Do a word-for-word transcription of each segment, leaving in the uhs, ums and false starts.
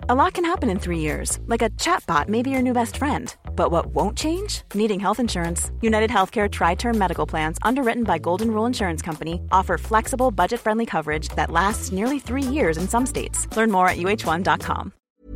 A lot can happen in three years, like a chatbot may be your new best friend. But what won't change? Needing health insurance. United Healthcare Tri-Term Medical Plans, underwritten by Golden Rule Insurance Company, offer flexible, budget-friendly coverage that lasts nearly three years in some states. Learn more at U H one dot com.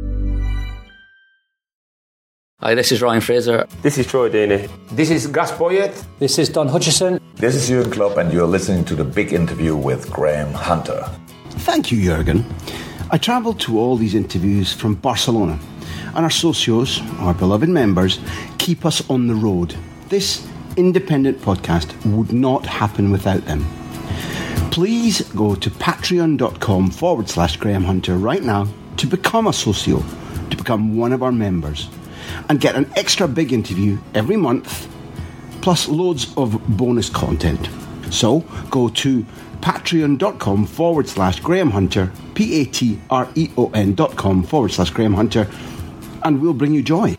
Hi, this is Ryan Fraser. This is Troy Deeney. This is Gus Poyet. This is Don Hutchison. This is Jurgen Klopp, and you're listening to The Big Interview with Graham Hunter. Thank you, Jurgen. I travelled to all these interviews from Barcelona, and our socios, our beloved members, keep us on the road. This independent podcast would not happen without them. Please go to patreon.com forward slash Graham Hunter right now to become a socio, to become one of our members, and get an extra big interview every month, plus loads of bonus content. So go to patreon.com forward slash Graham Hunter, P-A-T-R-E-O-N dot com forward slash Graham Hunter, and we'll bring you joy.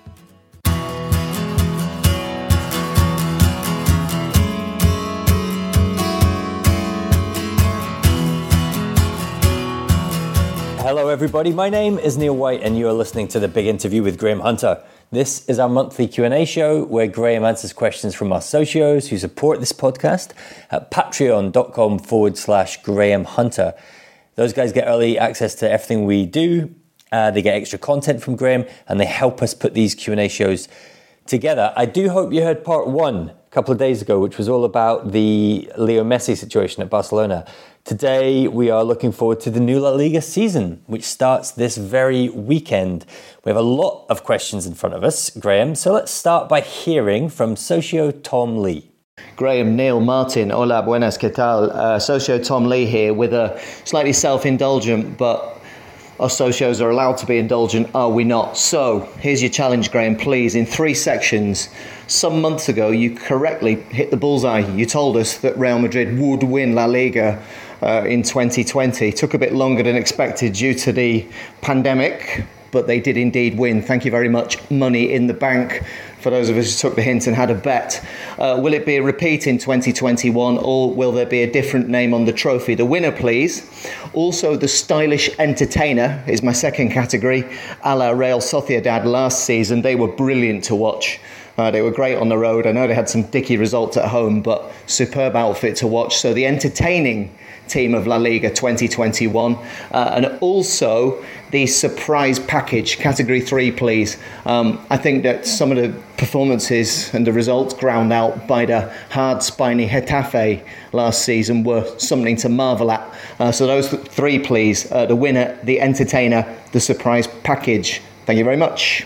Hello everybody, my name is Neil White and you are listening to The Big Interview with Graham Hunter. This is our monthly Q and A show where Graham answers questions from our socios who support this podcast at patreon.com forward slash Graham Hunter. Those guys get early access to everything we do, uh, they get extra content from Graham, and they help us put these Q and A shows together. I do hope you heard part one a couple of days ago, which was all about the Leo Messi situation at Barcelona. Today, we are looking forward to the new La Liga season, which starts this very weekend. We have a lot of questions in front of us, Graham, so let's start by hearing from socio Tom Lee. Graham, Neil, Martin, hola, buenas, ¿qué tal? Uh, socio Tom Lee here with a slightly self-indulgent, but our socios are allowed to be indulgent, are we not? So, here's your challenge, Graham, please, in three sections. Some months ago, you correctly hit the bullseye. You told us that Real Madrid would win La Liga uh, in twenty twenty. It took a bit longer than expected due to the pandemic, but they did indeed win. Thank you very much. Money in the bank for those of us who took the hint and had a bet. Uh, will it be a repeat in twenty twenty-one, or will there be a different name on the trophy? The winner, please. Also, the stylish entertainer is my second category, a la Real Sociedad last season. They were brilliant to watch. Uh, they were great on the road. I know they had some dicky results at home, but superb outfit to watch. So the entertaining team of La Liga twenty twenty-one, uh, and also the surprise package, category three, please. Um, I think that some of the performances and the results ground out by the hard, spiny Getafe last season were something to marvel at. Uh, so those th- three, please. Uh, the winner, the entertainer, the surprise package. Thank you very much.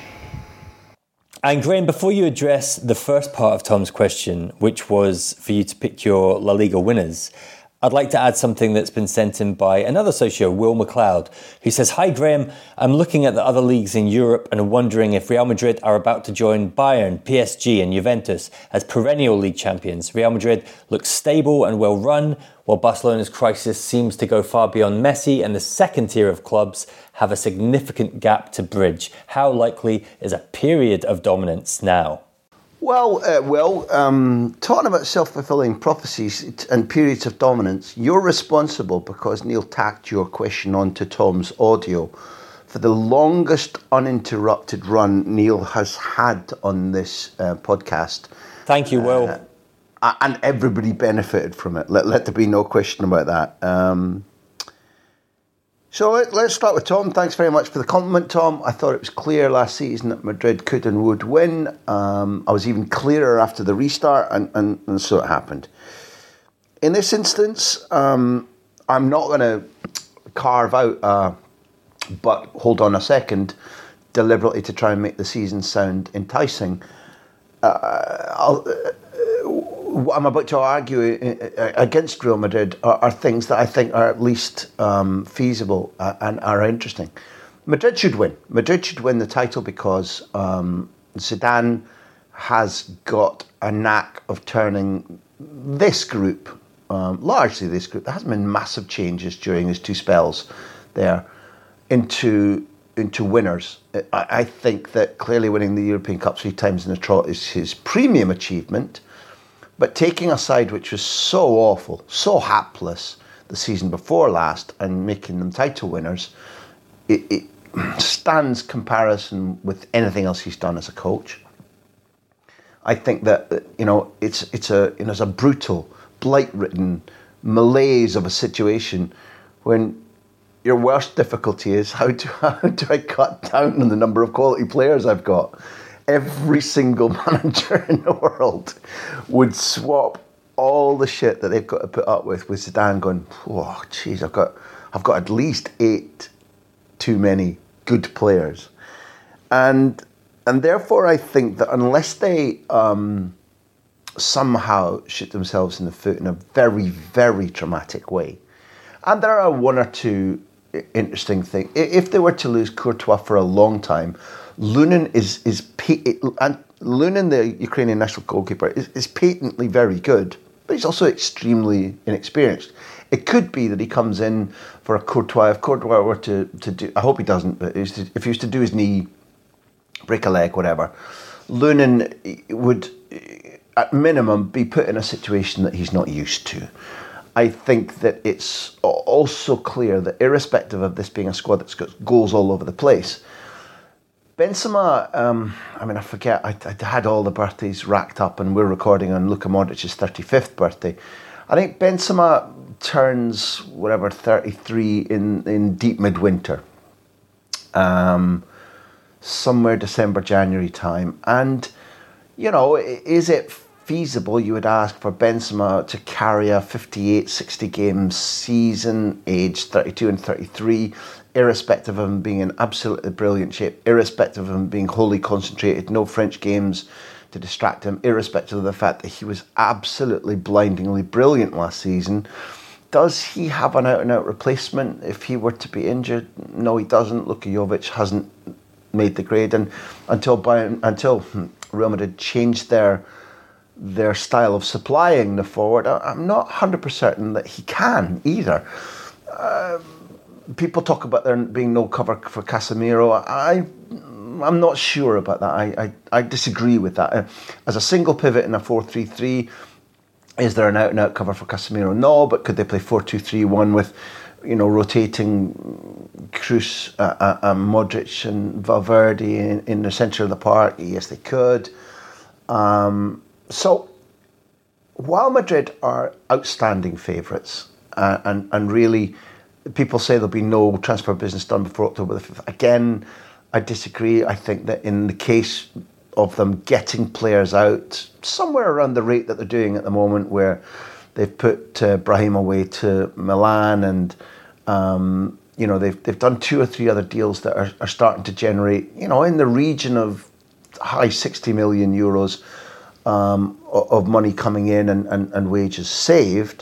And Graham, before you address the first part of Tom's question, which was for you to pick your La Liga winners, I'd like to add something that's been sent in by another socio, Will McLeod, who says, "Hi Graham, I'm looking at the other leagues in Europe and wondering if Real Madrid are about to join Bayern, P S G and Juventus as perennial league champions. Real Madrid looks stable and well run, while Barcelona's crisis seems to go far beyond Messi, and the second tier of clubs have a significant gap to bridge. How likely is a period of dominance now?" Well, uh, well, um, talking about self-fulfilling prophecies and periods of dominance, you're responsible, because Neil tacked your question onto Tom's audio, for the longest uninterrupted run Neil has had on this uh, podcast. Thank you, Will. Uh, and everybody benefited from it. Let, let there be no question about that. Um, so let, let's start with Tom. Thanks very much for the compliment, Tom. I thought it was clear last season that Madrid could and would win. Um, I was even clearer after the restart, and, and, and so it happened. In this instance, um, I'm not going to carve out, uh, but hold on a second, deliberately to try and make the season sound enticing. Uh, I'll... Uh, What I'm about to argue against Real Madrid are, are things that I think are at least um, feasible and are interesting. Madrid should win. Madrid should win the title because um, Zidane has got a knack of turning this group, um, largely this group, there hasn't been massive changes during his two spells there, into into winners. I, I think that clearly winning the European Cup three times in a trot is his premium achievement. But taking a side which was so awful, so hapless the season before last, and making them title winners, it, it, stands comparison with anything else he's done as a coach. I think that, you know, it's it's a you know it's a brutal, blight-ridden malaise of a situation when your worst difficulty is how do how do I cut down on the number of quality players I've got? Every single manager in the world would swap all the shit that they've got to put up with with Zidane going, oh, geez, I've got I've got at least eight too many good players, and. And therefore, I think that unless they um, somehow shoot themselves in the foot in a very, very dramatic way, and there are one or two interesting things. If they were to lose Courtois for a long time, Lunin is is and Lunin, the Ukrainian national goalkeeper, is, is patently very good, but he's also extremely inexperienced. It could be that he comes in for a Courtois. If Courtois were to, to do, I hope he doesn't, but if he was to do his knee, break a leg, whatever, Lunin would, at minimum, be put in a situation that he's not used to. I think that it's also clear that irrespective of this being a squad that's got goals all over the place, Benzema, um, I mean, I forget, I, I had all the birthdays racked up and we're recording on Luka Modric's thirty-fifth birthday. I think Benzema turns, whatever, thirty-three in, in deep midwinter. Um... somewhere December, January time. And, you know, is it feasible, you would ask, for Benzema to carry a fifty-eight, sixty game season, aged thirty-two and thirty-three, irrespective of him being in absolutely brilliant shape, irrespective of him being wholly concentrated, no French games to distract him, irrespective of the fact that he was absolutely blindingly brilliant last season? Does he have an out-and-out replacement if he were to be injured? No, he doesn't. Luka Jovic hasn't made the grade, and until Bayern, until Real Madrid changed their their style of supplying the forward, I'm not one hundred percent certain that he can either. Uh, people talk about there being no cover for Casemiro. I, I'm not sure about that. I, I, I disagree with that. As a single pivot in a four three three, is there an out-and-out cover for Casemiro? No, but could they play four two three one with, you know, rotating Kroos, uh, uh, uh, Modric and Valverde in, in the centre of the park? Yes, they could. Um, so, while Madrid are outstanding favourites, uh, and, and really, people say there'll be no transfer business done before October the fifth. Again, I disagree. I think that in the case of them getting players out, somewhere around the rate that they're doing at the moment, where they've put uh, Brahim away to Milan, and um, you know they've they've done two or three other deals that are, are starting to generate, you know, in the region of high sixty million euros um, of money coming in and, and, and wages saved.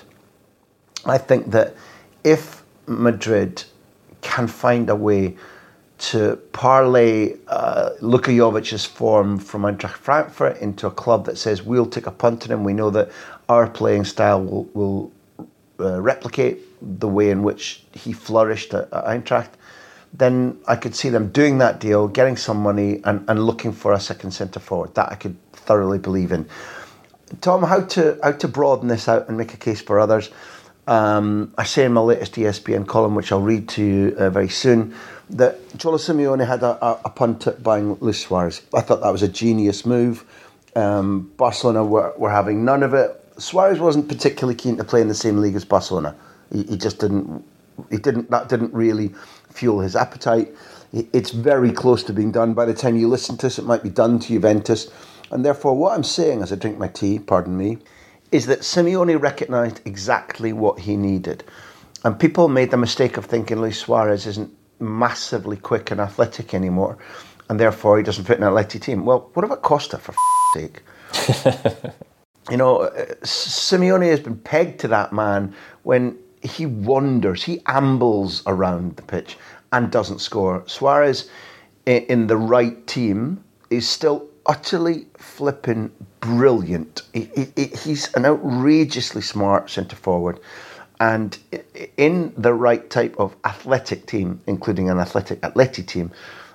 I think that if Madrid can find a way to parlay uh, Luka Jovic's form from Eintracht Frankfurt into a club that says we'll take a punt on him, we know that our playing style will, will uh, replicate the way in which he flourished at, at Eintracht, then I could see them doing that deal, getting some money and, and looking for a second centre forward. That I could thoroughly believe in. Tom, how to how to broaden this out and make a case for others? Um, I say in my latest E S P N column, which I'll read to you uh, very soon, that Cholo Simeone had a, a, a punt at buying Luis Suarez. I thought that was a genius move. Um, Barcelona were, were having none of it. Suarez wasn't particularly keen to play in the same league as Barcelona. He, he just didn't. He didn't. That didn't really fuel his appetite. It's very close to being done. By the time you listen to this, it might be done to Juventus. And therefore, what I'm saying as I drink my tea, pardon me, is that Simeone recognised exactly what he needed. And people made the mistake of thinking Luis Suarez isn't massively quick and athletic anymore, and therefore he doesn't fit in an Atleti team. Well, what about Costa, for f***ing sake? You know, Simeone has been pegged to that man when he wanders, he ambles around the pitch and doesn't score. Suarez, in the right team, is still utterly flipping brilliant. He, he, he's an outrageously smart centre forward, and in the right type of athletic team, including an athletic Atleti team,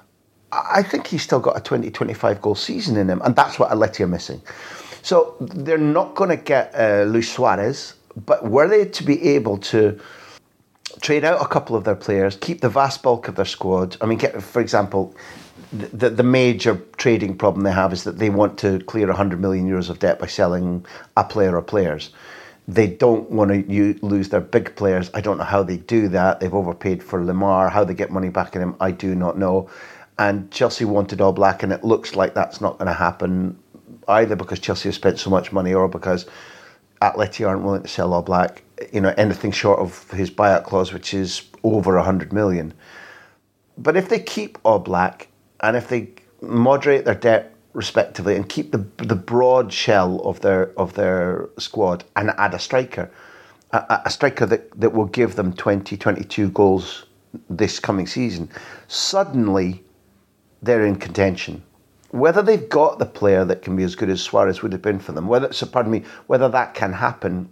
I think he's still got a twenty, twenty-five goal season in him, and that's what Atleti are missing. So they're not going to get uh, Luis Suarez, but were they to be able to trade out a couple of their players, keep the vast bulk of their squad. I mean, get, for example, the, the major trading problem they have is that they want to clear one hundred million euros of debt by selling a player or players. They don't want to use, lose their big players. I don't know how they do that. They've overpaid for Lemar. How they get money back in him, I do not know. And Chelsea wanted Oblak, and it looks like that's not going to happen either because Chelsea have spent so much money or because Atleti aren't willing to sell Oblak. You know, anything short of his buyout clause, which is over one hundred million. But if they keep Oblak and if they moderate their debt respectively and keep the the broad shell of their of their squad and add a striker, a, a striker that, that will give them twenty, twenty-two goals this coming season, suddenly they're in contention. Whether they've got the player that can be as good as Suarez would have been for them, whether so pardon me, whether that can happen,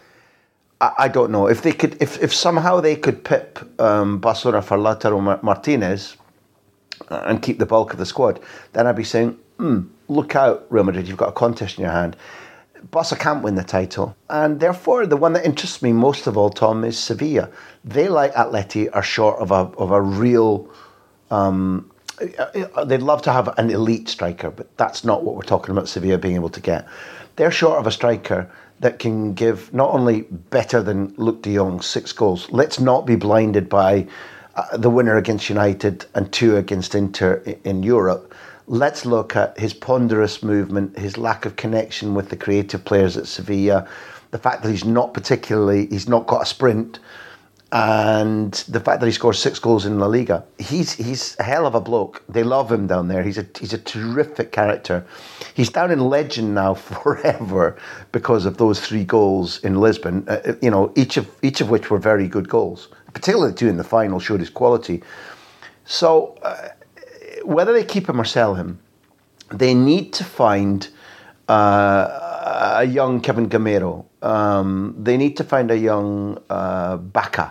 I, I don't know. If they could, if, if somehow they could pip um, Barcelona for Lautaro Martinez and keep the bulk of the squad, then I'd be saying, hmm, look out, Real Madrid, you've got a contest in your hand. Barca can't win the title. And therefore, the one that interests me most of all, Tom, is Sevilla. They, like Atleti, are short of a of a real... Um, they'd love to have an elite striker, but that's not what we're talking about Sevilla being able to get. They're short of a striker that can give not only better than Luke de Jong six goals. Let's not be blinded by uh, the winner against United and two against Inter in Europe. Let's look at his ponderous movement, his lack of connection with the creative players at Sevilla, the fact that he's not particularly, he's not got a sprint, and the fact that he scores six goals in La Liga. He's he's a hell of a bloke. They love him down there. He's a he's a terrific character. He's down in legend now forever because of those three goals in Lisbon. Uh, you know, each of each of which were very good goals. Particularly two in the final showed his quality. So uh, whether they keep him or sell him, they need to find uh, a young Kevin Gamero. Um, they need to find a young uh, Baca.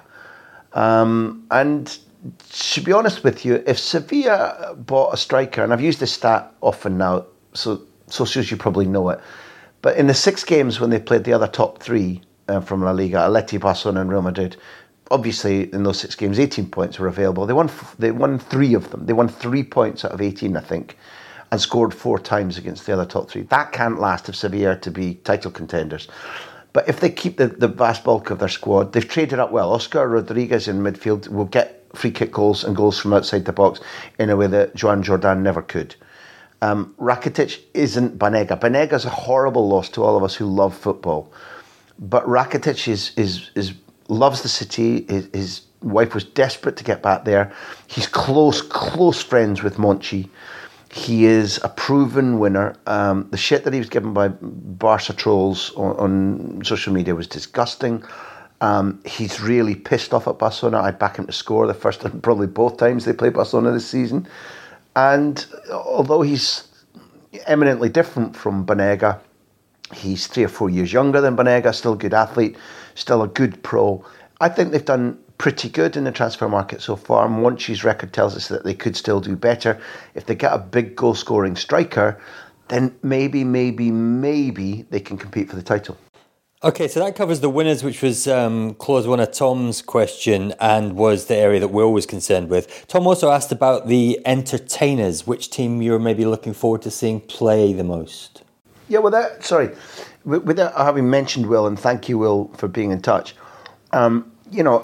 Um, and to be honest with you, if Sevilla bought a striker, and I've used this stat often now, so socials you probably know it, but in the six games when they played the other top three uh, from La Liga, Atleti, Barcelona and Real Madrid, obviously in those six games, eighteen points were available. They won they won three of them. They won three points out of eighteen, I think, and scored four times against the other top three. That can't last if Sevilla are to be title contenders. But if they keep the, the vast bulk of their squad, they've traded up well. Oscar Rodriguez in midfield will get free kick goals and goals from outside the box in a way that Joan Jordan never could. Um, Rakitic isn't Banega. Banega's a horrible loss to all of us who love football. But Rakitic is is is loves the city. His, his wife was desperate to get back there. He's close, close friends with Monchi. He is a proven winner. Um, the shit that he was given by Barca trolls on, on social media was disgusting. Um, he's really pissed off at Barcelona. I'd back him to score the first and probably both times they play Barcelona this season. And although he's eminently different from Banega, he's three or four years younger than Banega, still a good athlete, still a good pro. I think they've done pretty good in the transfer market so far. Monchi's record tells us that they could still do better. If they get a big goal-scoring striker, then maybe, maybe, maybe they can compete for the title. Okay, so that covers the winners, which was um, clause one of Tom's question and was the area that Will was concerned with. Tom also asked about the entertainers, which team you're maybe looking forward to seeing play the most. Yeah, without, sorry, without having mentioned Will, and thank you, Will, for being in touch. Um, you know,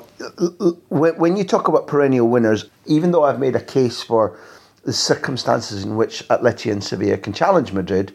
when you talk about perennial winners, even though I've made a case for the circumstances in which Atleti and Sevilla can challenge Madrid,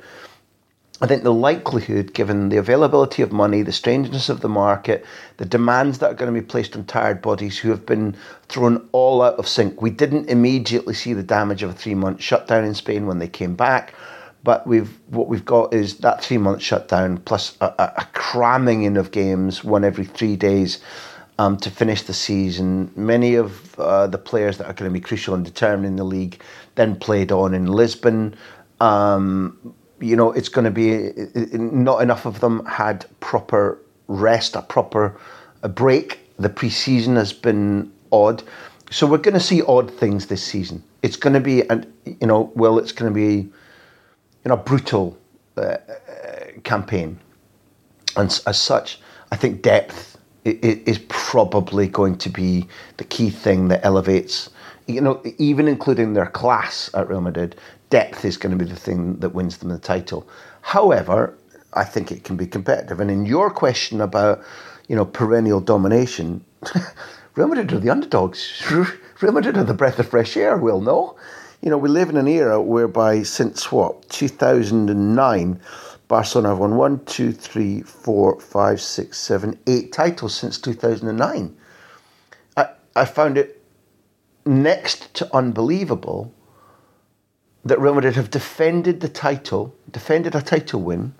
I think the likelihood, given the availability of money, the strangeness of the market, the demands that are going to be placed on tired bodies who have been thrown all out of sync. We didn't immediately see the damage of a three-month shutdown in Spain when they came back, but we've what we've got is that three-month shutdown plus a, a cramming in of games, one every three days, Um, to finish the season. Many of uh, the players that are going to be crucial in determining the league then played on in Lisbon. Um, you know, it's going to be, not enough of them had proper rest, a proper a break. The pre-season has been odd. So we're going to see odd things this season. It's going to be, and you know, well, it's going to be, you know, a brutal uh, campaign. And as such, I think depth is probably going to be the key thing that elevates, you know, even including their class at Real Madrid, depth is going to be the thing that wins them the title. However, I think it can be competitive. And in your question about, you know, perennial domination, Real Madrid are the underdogs. Real Madrid are the breath of fresh air, Will, no? You know, we live in an era whereby since, what, two thousand nine, Barcelona have won one, two, three, four, five, six, seven, eight titles since two thousand nine. I, I found it next to unbelievable that Real Madrid have defended the title, defended a title win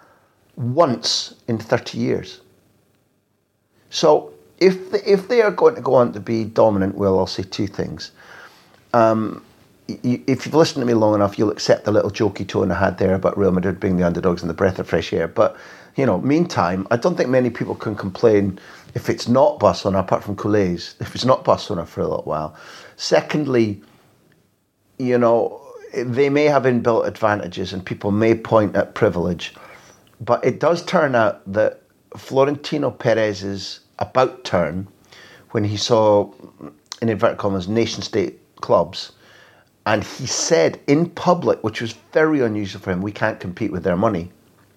once in thirty years. So if they, if they are going to go on to be dominant, well, I'll say two things. Um, you, if you've listened to me long enough, you'll accept the little jokey tone I had there about Real Madrid being the underdogs and the breath of fresh air. But, you know, meantime, I don't think many people can complain if it's not Barcelona, apart from Culés, if it's not Barcelona for a little while. Secondly, you know, they may have inbuilt advantages and people may point at privilege, but it does turn out that Florentino Perez's about turn, when he saw, in inverted commas, nation-state clubs, and he said in public, which was very unusual for him, we can't compete with their money.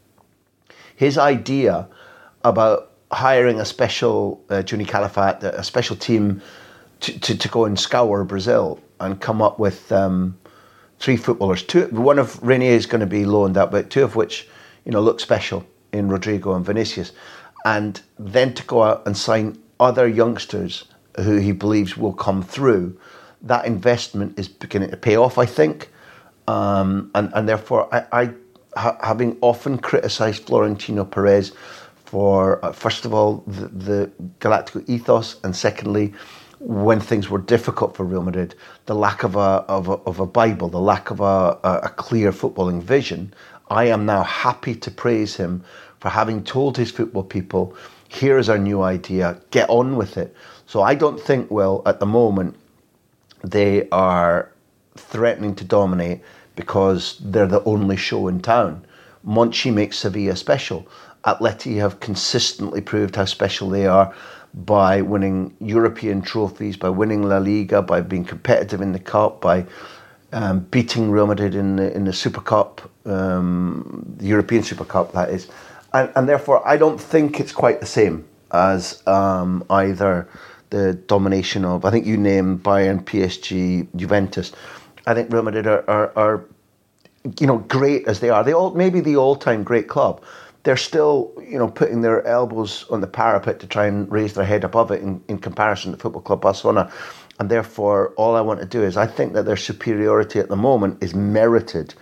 His idea about hiring a special, uh, Juni Calafat, a special team to, to, to go and scour Brazil and come up with um, three footballers. Two, one of Renier is going to be loaned out, but two of which, you know, look special in Rodrigo and Vinicius. And then to go out and sign other youngsters who he believes will come through. That investment is beginning to pay off, I think. Um, and, and therefore, I, I ha, having often criticised Florentino Perez for, uh, first of all, the, the Galactico ethos, and secondly, when things were difficult for Real Madrid, the lack of a of a, of a Bible, the lack of a, a, a clear footballing vision, I am now happy to praise him for having told his football people, here is our new idea, get on with it. So I don't think, well, at the moment, they are threatening to dominate because they're the only show in town. Monchi makes Sevilla special. Atleti have consistently proved how special they are by winning European trophies, by winning La Liga, by being competitive in the Cup, by um, beating Real Madrid in the, in the Super Cup, um, the European Super Cup, that is. And, and therefore, I don't think it's quite the same as um, either the domination of, I think you named Bayern, P S G, Juventus. I think Real Madrid are, are, are you know, great as they are. They all maybe the all-time great club. They're still, you know, putting their elbows on the parapet to try and raise their head above it in, in comparison to Football Club Barcelona. And therefore, all I want to do is, I think that their superiority at the moment is merited.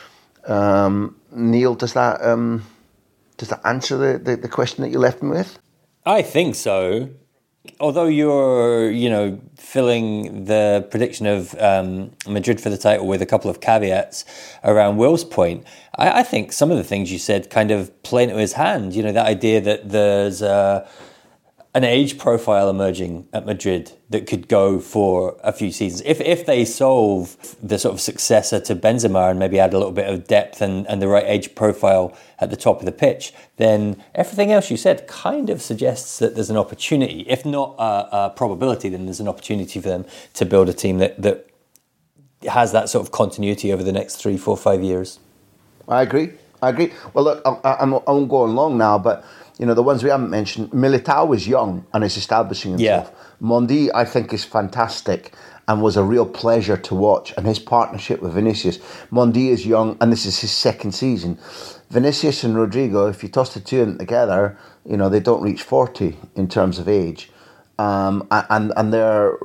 Um, Neil, does that um, does that answer the, the, the question that you left me with? I think so. Although you're, you know, filling the prediction of um, Madrid for the title with a couple of caveats around Will's point, I, I think some of the things you said kind of play into his hand. You know, that idea that there's uh, an age profile emerging at Madrid that could go for a few seasons. If if they solve the sort of successor to Benzema and maybe add a little bit of depth and, and the right age profile at the top of the pitch, then everything else you said kind of suggests that there's an opportunity. If not a, a probability, then there's an opportunity for them to build a team that, that has that sort of continuity over the next three, four, five years. I agree. I agree. Well, look, I, I'm, I'm going long now, but you know, the ones we haven't mentioned, Militao is young and is establishing himself. Yeah. Mondi, I think, is fantastic and was a real pleasure to watch. And his partnership with Vinicius. Mondi is young and this is his second season. Vinicius and Rodrigo, if you toss the two of them together, you know, they don't reach forty in terms of age. Um, and, and their,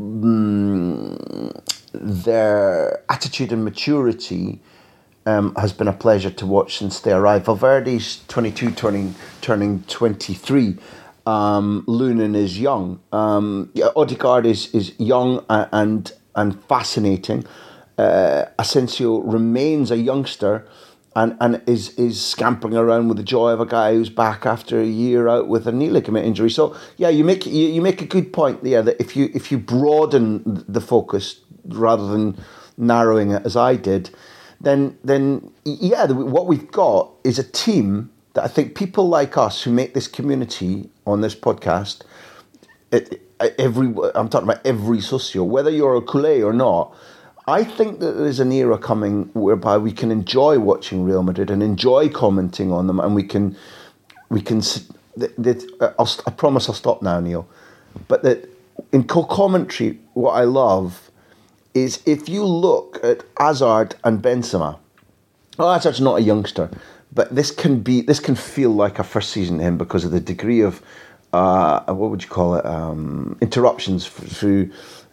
mm, their attitude and maturity Um, has been a pleasure to watch since they arrived. Valverde's twenty-two, turning turning twenty-three. Um, Lunin is young. Um, yeah, Odegaard is is young and and, and fascinating. Uh, Asensio remains a youngster and, and is is scampering around with the joy of a guy who's back after a year out with a knee ligament injury. So yeah, you make you, you make a good point there that if you if you broaden the focus rather than narrowing it as I did, then then yeah, what we've got is a team that I think people like us who make this community on this podcast, it, every I'm talking about every socio, whether you're a culé or not, I think that there's an era coming whereby we can enjoy watching Real Madrid and enjoy commenting on them, and we can, we can. That, that, I'll, I promise I'll stop now, Neil. But that in co-commentary, what I love is if you look at Hazard and Benzema. Oh, Hazard's not a youngster, but this can be, this can feel like a first season to him because of the degree of, uh, what would you call it, um, interruptions through.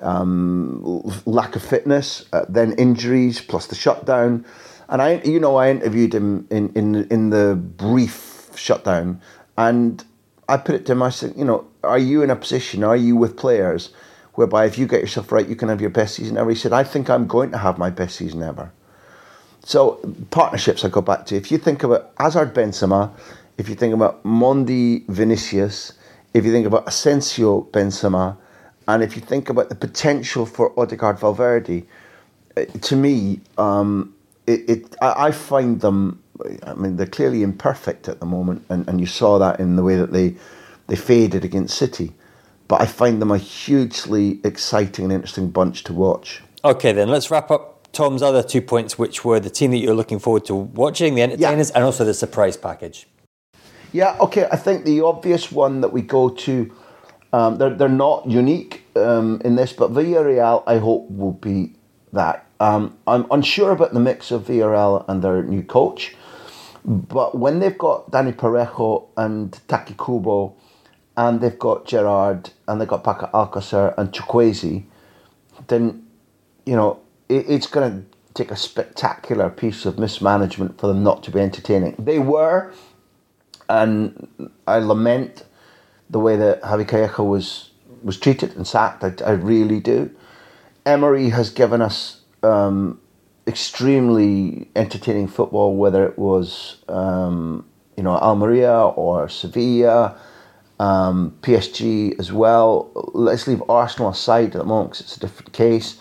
Um, lack of fitness, uh, then injuries, plus the shutdown. And I, you know, I interviewed him in, in, in the brief shutdown, and I put it to him, I said, you know, are you in a position, are you with players, whereby if you get yourself right, you can have your best season ever? He said, I think I'm going to have my best season ever. So, partnerships I go back to. If you think about Hazard Benzema, if you think about Mondi Vinicius, if you think about Asensio Benzema, and if you think about the potential for Odegaard Valverde, to me, um, it, it I, I find them, I mean, they're clearly imperfect at the moment, and, and you saw that in the way that they, they faded against City. But I find them a hugely exciting and interesting bunch to watch. Okay, then let's wrap up Tom's other two points, which were the team that you're looking forward to watching, the entertainers, yeah. and also the surprise package. Yeah, okay, I think the obvious one that we go to, Um, they're they're not unique um, in this, but Villarreal, I hope, will be that. Um, I'm unsure about the mix of Villarreal and their new coach, but when they've got Dani Parejo and Taki Kubo, and they've got Gerrard, and they've got Paco Alcácer and Chukwueze, then, you know, it, it's going to take a spectacular piece of mismanagement for them not to be entertaining. They were, and I lament the way that Javi Calleja was was treated and sacked. I, I really do. Emery has given us um, extremely entertaining football, whether it was um, you know Almeria or Sevilla, um, P S G as well. Let's leave Arsenal aside at the moment because it's a different case.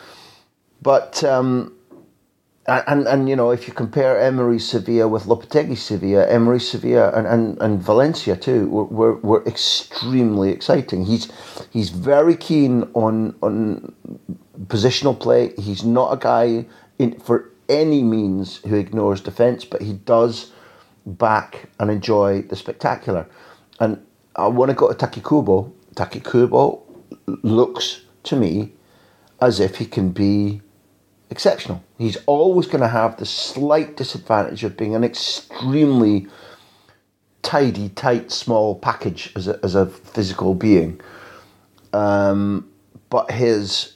But um, And, and you know, if you compare Emery's Sevilla with Lopetegui's Sevilla, Emery's Sevilla and, and, and Valencia too were, were, were extremely exciting. He's he's very keen on on positional play. He's not a guy in, for any means who ignores defence, but he does back and enjoy the spectacular. And I want to go to Taki Kubo. Taki Kubo looks to me as if he can be exceptional. He's always going to have the slight disadvantage of being an extremely tidy, tight, small package as a, as a physical being. Um, but his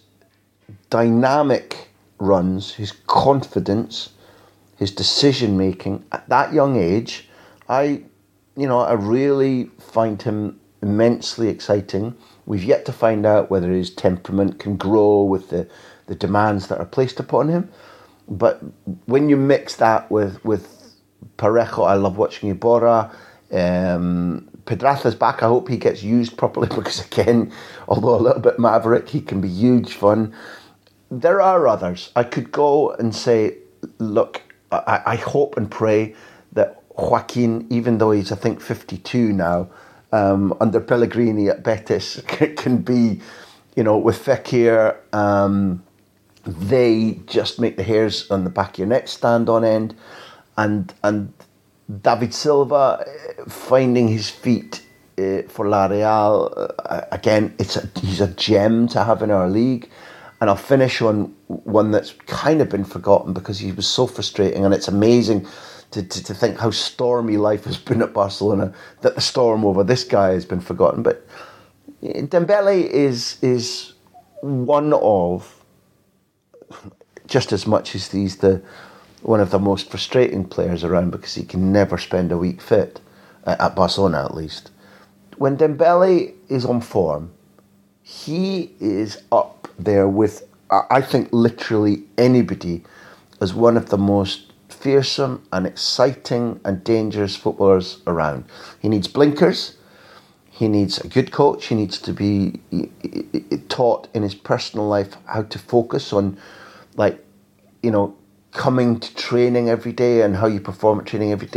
dynamic runs, his confidence, his decision making at that young age, I, you know, I really find him immensely exciting. We've yet to find out whether his temperament can grow with the the demands that are placed upon him. But when you mix that with, with Parejo, I love watching Iborra. Um, Pedraza's back. I hope he gets used properly because, again, although a little bit maverick, he can be huge fun. There are others. I could go and say, look, I, I hope and pray that Joaquin, even though he's, I think, fifty-two now, um, under Pellegrini at Betis, can be, you know, with Fekir, um, they just make the hairs on the back of your neck stand on end. And and David Silva finding his feet uh, for La Real, uh, again, it's a, he's a gem to have in our league. And I'll finish on one that's kind of been forgotten because he was so frustrating, and it's amazing to, to, to think how stormy life has been at Barcelona, that the storm over this guy has been forgotten. But Dembele is is one of, just as much as he's the one of the most frustrating players around because he can never spend a week fit, uh, at Barcelona at least. When Dembele is on form, he is up there with, I think, literally anybody as one of the most fearsome and exciting and dangerous footballers around. He needs blinkers. He needs a good coach. He needs to be taught in his personal life how to focus on, like, you know, coming to training every day and how you perform at training every day.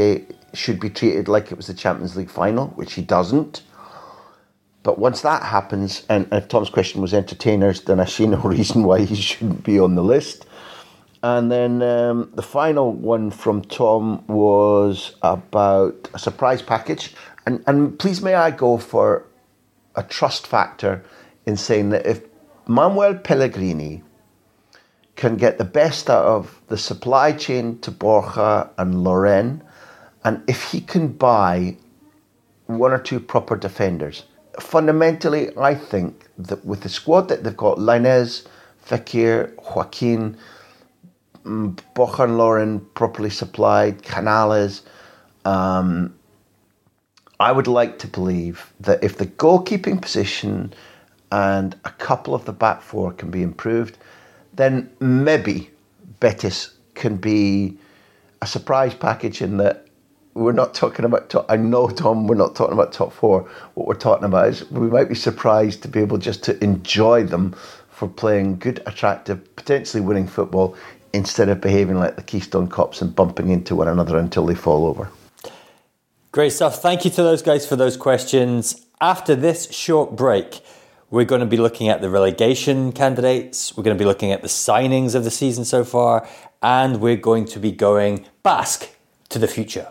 should be treated like it was the Champions League final, which he doesn't. But once that happens, and if Tom's question was entertainers, then I see no reason why he shouldn't be on the list. And then um, the final one from Tom was about a surprise package. And, and please may I go for a trust factor in saying that if Manuel Pellegrini can get the best out of the supply chain to Borja and Loren, and if he can buy one or two proper defenders, fundamentally, I think that with the squad that they've got, Lainez, Fekir, Joaquin, Borja and Loren properly supplied, Canales, um, I would like to believe that if the goalkeeping position and a couple of the back four can be improved, then maybe Betis can be a surprise package in that we're not talking about top, I know, Tom, we're not talking about top four. What we're talking about is we might be surprised to be able just to enjoy them for playing good, attractive, potentially winning football instead of behaving like the Keystone Cops and bumping into one another until they fall over. Great stuff. Thank you to those guys for those questions. After this short break, we're going to be looking at the relegation candidates. We're going to be looking at the signings of the season so far. And we're going to be going Basque to the future.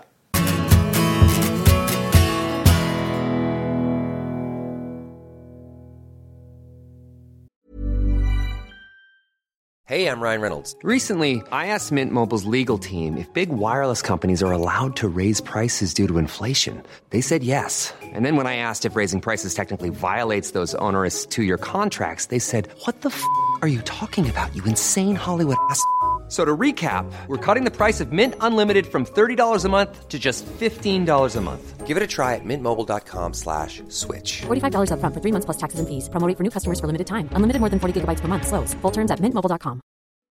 Hey, I'm Ryan Reynolds. Recently, I asked Mint Mobile's legal team if big wireless companies are allowed to raise prices due to inflation. They said yes. And then when I asked if raising prices technically violates those onerous two-year contracts, they said, what the f*** are you talking about, you insane Hollywood ass f- So to recap, we're cutting the price of Mint Unlimited from thirty dollars a month to just fifteen dollars a month. Give it a try at mintmobile.com slash switch. forty-five dollars up front for three months plus taxes and fees. Promo rate for new customers for limited time. Unlimited more than forty gigabytes per month. Slows full terms at mint mobile dot com.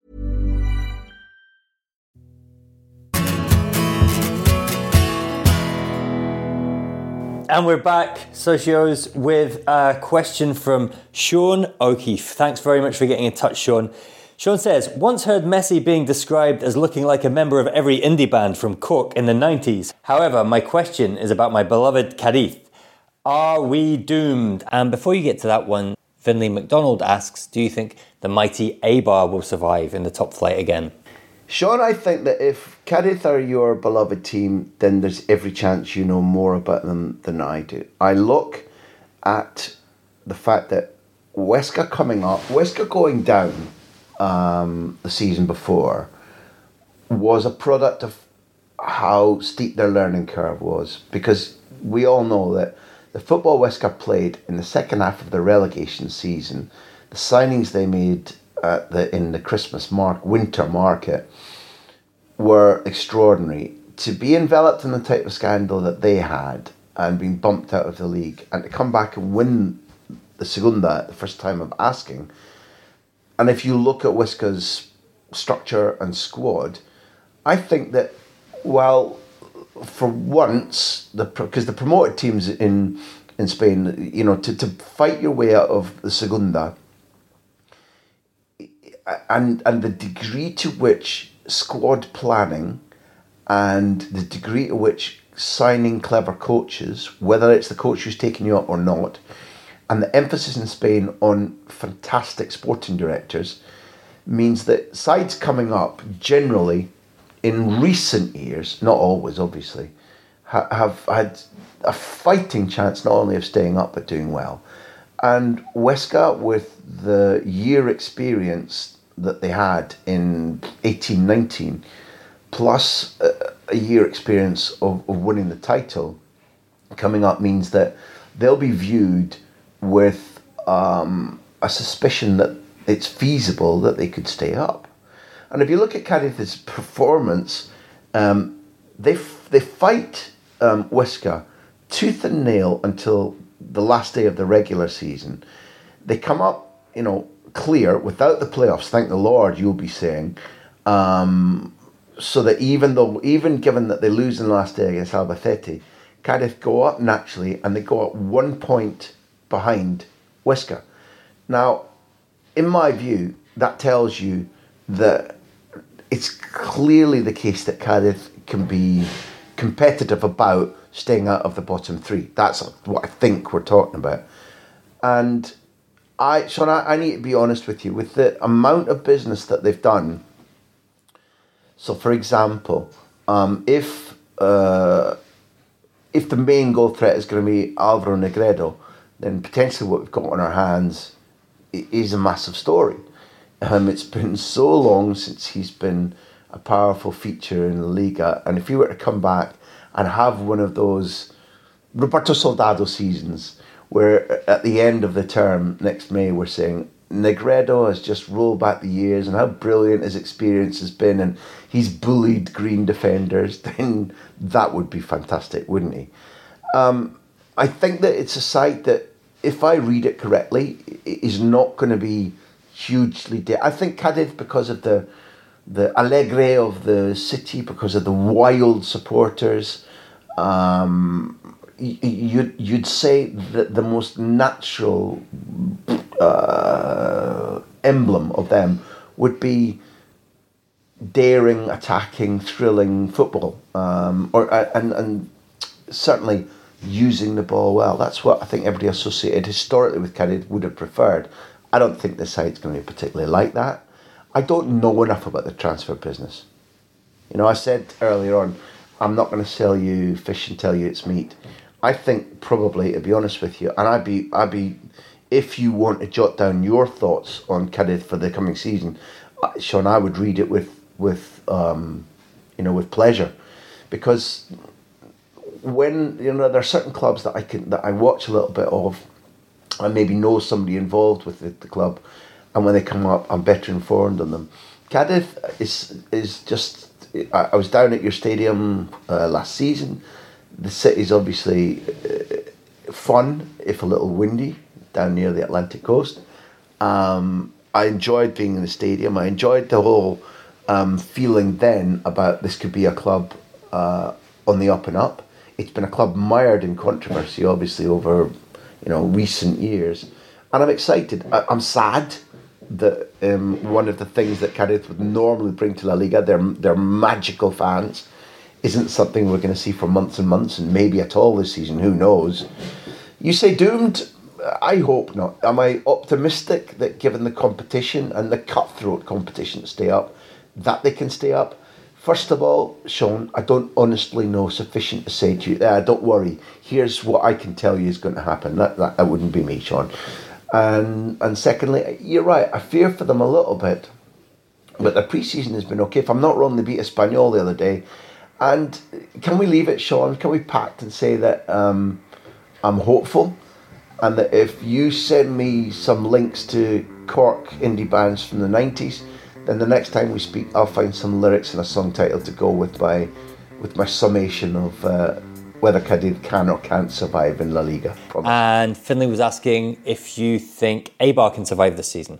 And we're back, Socios, with a question from Sean O'Keefe. Thanks very much for getting in touch, Sean. Sean says, once heard Messi being described as looking like a member of every indie band from Cork in the nineties. However, my question is about my beloved Cadiz. Are we doomed? And before you get to that one, Finlay McDonald asks, do you think the mighty Eibar will survive in the top flight again? Sean, I think that if Cadiz are your beloved team, then there's every chance you know more about them than I do. I look at the fact that Huesca coming up, Huesca going down um, the season before was a product of how steep their learning curve was, because we all know that the football Huesca played in the second half of the relegation season, the signings they made at the, in the Christmas mark, winter market were extraordinary. To be enveloped in the type of scandal that they had and being bumped out of the league, and to come back and win the Segunda at the first time of asking. And if you look at Huesca's structure and squad, I think that, well, for once, the because the promoted teams in in Spain, you know, to, to fight your way out of the Segunda, and and the degree to which squad planning and the degree to which signing clever coaches, whether it's the coach who's taking you up or not, and the emphasis in Spain on fantastic sporting directors, means that sides coming up generally in recent years, not always obviously, ha- have had a fighting chance not only of staying up but doing well. And Huesca, with the year experience that they had in eighteen nineteen, plus a, a year experience of, of winning the title coming up, means that they'll be viewed with um, a suspicion that it's feasible that they could stay up. And if you look at Cadiz's performance, um, they f- they fight um, Huesca tooth and nail until the last day of the regular season. They come up, you know, clear without the playoffs. Thank the Lord, you'll be saying. Um, so that even though, even given that they lose in the last day against Albacete, Cadiz go up naturally, and they go up one point behind Huesca. Now, in my view, that tells you that it's clearly the case that Cadiz can be competitive about staying out of the bottom three. That's what I think we're talking about. And I, Sean, I, I need to be honest with you, with the amount of business that they've done. So, for example, um, if uh, if the main goal threat is going to be Alvaro Negredo, then potentially what we've got on our hands is a massive story. Um, it's been so long since he's been a powerful feature in La Liga, and if he were to come back and have one of those Roberto Soldado seasons where at the end of the term next May we're saying Negredo has just rolled back the years and how brilliant his experience has been, and he's bullied green defenders, then that would be fantastic, wouldn't he? Um, I think that it's a side that, if I read it correctly, is not going to be hugely... De- I think Cadiz, because of the the alegre of the city, because of the wild supporters, um, y- you'd, you'd say that the most natural uh, emblem of them would be daring, attacking, thrilling football, um, or and and certainly using the ball well. That's what I think everybody associated historically with Cadiz would have preferred. I don't think this side's going to be particularly like that. I don't know enough about the transfer business. You know, I said earlier on, I'm not going to sell you fish and tell you it's meat. I think probably, to be honest with you, and I'd be, I'd be, if you want to jot down your thoughts on Cadiz for the coming season, Sean, I would read it with, with, um, you know, with pleasure, because when, you know, there are certain clubs that I can, that I watch a little bit of, I maybe know somebody involved with the, the club, and when they come up, I'm better informed on them. Cadiz is is just... I, I was down at your stadium uh, last season. The city's obviously uh, fun, if a little windy, down near the Atlantic coast. Um, I enjoyed being in the stadium. I enjoyed the whole um, feeling then about this could be a club uh, on the up and up. It's been a club mired in controversy, obviously, over you know recent years, and I'm excited. I, I'm sad that um, one of the things that Cadiz would normally bring to La Liga, their their magical fans, isn't something we're going to see for months and months, and maybe at all this season. Who knows? You say doomed? I hope not. Am I optimistic that, given the competition and the cutthroat competition to stay up, that they can stay up? First of all, Sean, I don't honestly know sufficient to say to you, ah, don't worry, here's what I can tell you is going to happen. That, that, that wouldn't be me, Sean. And and secondly, you're right, I fear for them a little bit. But the pre-season has been okay. If I'm not wrong, they beat Espanyol the other day. And can we leave it, Sean? Can we pact and say that um, I'm hopeful? And that if you send me some links to Cork indie bands from the nineties, then the next time we speak, I'll find some lyrics and a song title to go with my with my summation of uh, whether Cadiz can or can't survive in La Liga. Promise. And Finlay was asking if you think Eibar can survive this season.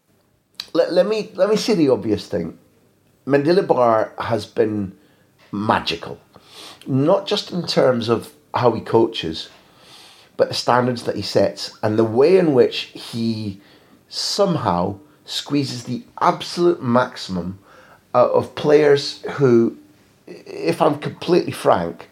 Let, let me let me say the obvious thing. Mendilibar has been magical, not just in terms of how he coaches, but the standards that he sets and the way in which he somehow squeezes the absolute maximum out of players who, if I'm completely frank,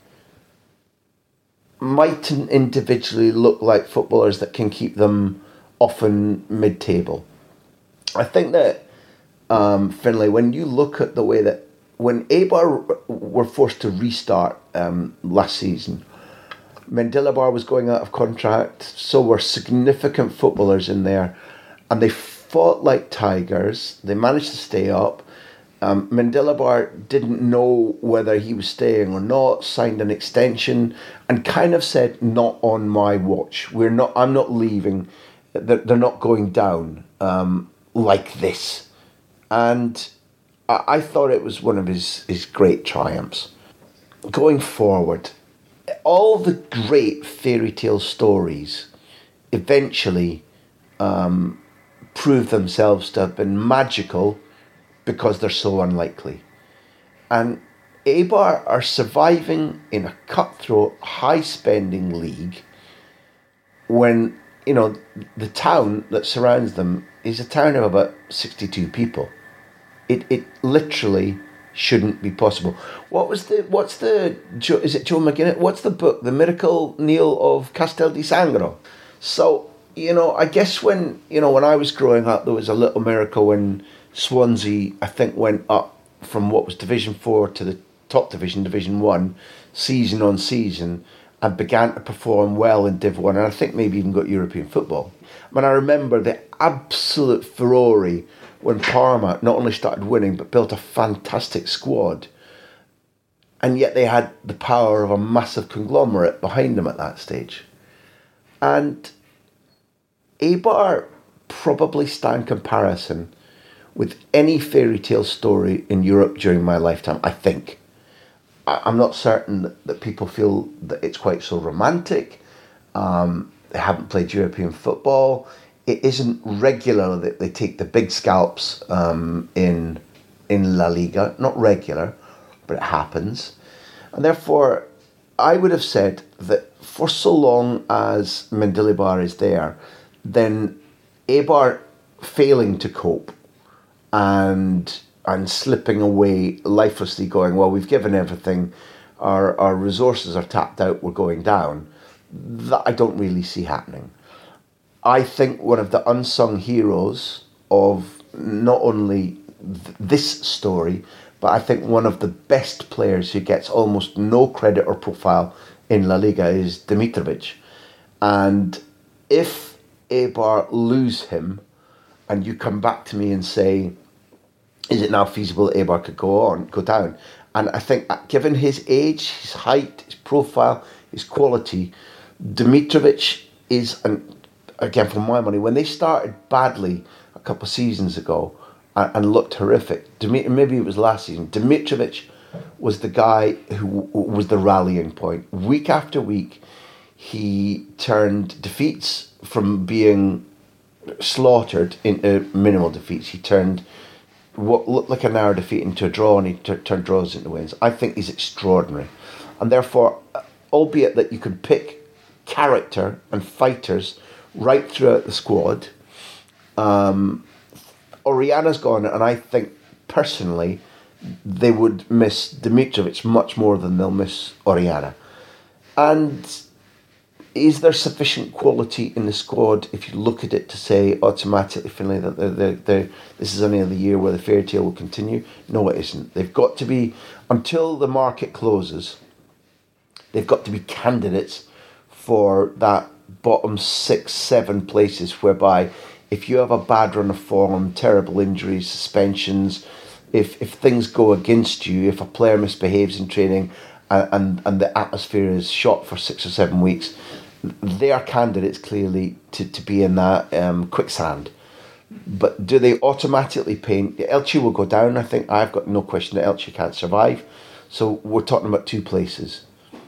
mightn't individually look like footballers that can keep them often mid-table. I think that, um, Finlay, when you look at the way that when Eibar were forced to restart um, last season, Mendilibar was going out of contract, so were significant footballers in there, and they fought like tigers. They managed to stay up. Um, Mendilibar didn't know whether he was staying or not, signed an extension, and kind of said, not on my watch. We're not. I'm not leaving. They're, they're not going down um, like this. And I, I thought it was one of his, his great triumphs. Going forward, all the great fairy tale stories eventually um, prove themselves to have been magical because they're so unlikely. And Eibar are surviving in a cutthroat, high-spending league when, you know, the town that surrounds them is a town of about sixty-two people. It it literally shouldn't be possible. What was the, what's the, is it Joe McGinnis? What's the book, The Miracle, Neil, of Castel di Sangro? So, you know, I guess when, you know, when I was growing up, there was a little miracle when Swansea, I think, went up from what was Division four to the top division, Division one, season on season, and began to perform well in Div one, and I think maybe even got European football. I mean, I remember the absolute furore when Parma not only started winning, but built a fantastic squad. And yet they had the power of a massive conglomerate behind them at that stage. And Eibar probably stand comparison with any fairy tale story in Europe during my lifetime, I think. I'm not certain that, that people feel that it's quite so romantic. Um, they haven't played European football. It isn't regular that they take the big scalps um, in in La Liga. Not regular, but it happens. And therefore, I would have said that for so long as Mendilibar is there, then Eibar failing to cope and and slipping away lifelessly, going, well, we've given everything, our our resources are tapped out, we're going down. That I don't really see happening. I think one of the unsung heroes of not only th- this story, but I think one of the best players who gets almost no credit or profile in La Liga is Dimitrovic. And if Eibar lose him, and you come back to me and say, is it now feasible that Eibar could go on, go down? And I think given his age, his height, his profile, his quality, Dimitrovic is, an, again, for my money, when they started badly a couple of seasons ago and, and looked horrific, Dimit- maybe it was last season, Dimitrovic was the guy who w- was the rallying point. Week after week, he turned defeats from being slaughtered into minimal defeats. He turned what looked like a narrow defeat into a draw, and he t- turned draws into wins. I think he's extraordinary. And therefore, albeit that you could pick character and fighters right throughout the squad, um, Orellana's gone, and I think personally they would miss Dimitrovic much more than they'll miss Orellana. And is there sufficient quality in the squad, if you look at it, to say automatically, Finlay, that they're, they're, they're, this is only the year where the fairy tale will continue? No, it isn't. They've got to be, until the market closes, they've got to be candidates for that bottom six, seven places, whereby if you have a bad run of form, terrible injuries, suspensions, if if things go against you, if a player misbehaves in training and, and, and the atmosphere is shot for six or seven weeks, they are candidates clearly to, to be in that um, quicksand. But do they automatically paint? Elche will go down. I think I've got no question that Elche can't survive. So we're talking about two places.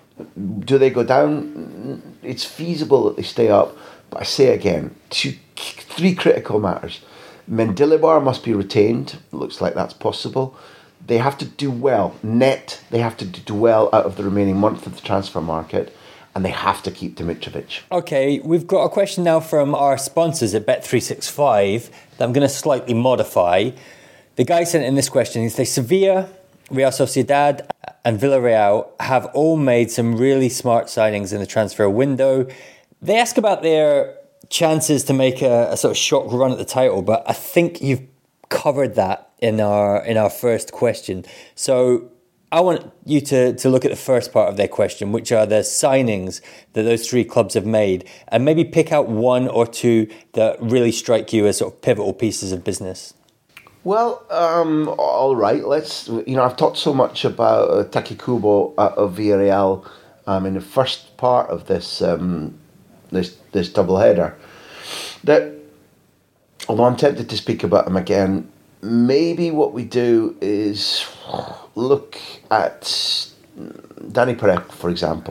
Do they go down? It's feasible that they stay up. But I say again, two, three critical matters. Mendilibar must be retained. It looks like that's possible. They have to do well. Net, they have to do well out of the remaining month of the transfer market. And they have to keep Dimitrovic. Okay, we've got a question now from our sponsors at Bet three sixty-five that I'm going to slightly modify. The guy sent in this question. He says, Sevilla, Real Sociedad and Villarreal have all made some really smart signings in the transfer window. They ask about their chances to make a, a sort of shock run at the title, but I think you've covered that in our in our first question. So I want you to, to look at the first part of their question, which are the signings that those three clubs have made, and maybe pick out one or two that really strike you as sort of pivotal pieces of business. Well, um, all right. Let's. You know, I've talked so much about uh, Taki Kubo uh, of Villarreal um, in the first part of this um, this this double header. That, although I'm tempted to speak about him again, maybe what we do is look at Danny Parejo, for example,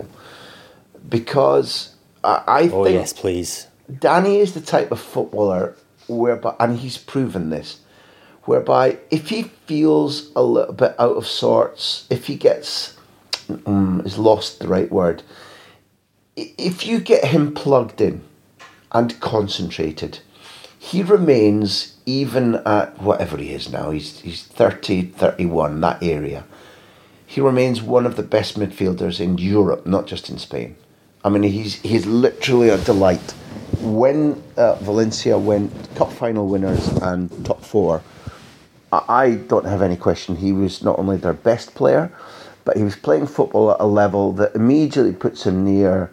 because I, I oh, think yes, please. Danny is the type of footballer whereby, and he's proven this, whereby if he feels a little bit out of sorts, if he gets, um, is lost the right word, if you get him plugged in and concentrated, he remains, even at whatever he is now, he's, he's thirty, thirty-one, that area, he remains one of the best midfielders in Europe, not just in Spain. I mean, he's he's literally a delight. When uh, Valencia went cup final winners and top four, I, I don't have any question he was not only their best player, but he was playing football at a level that immediately puts him near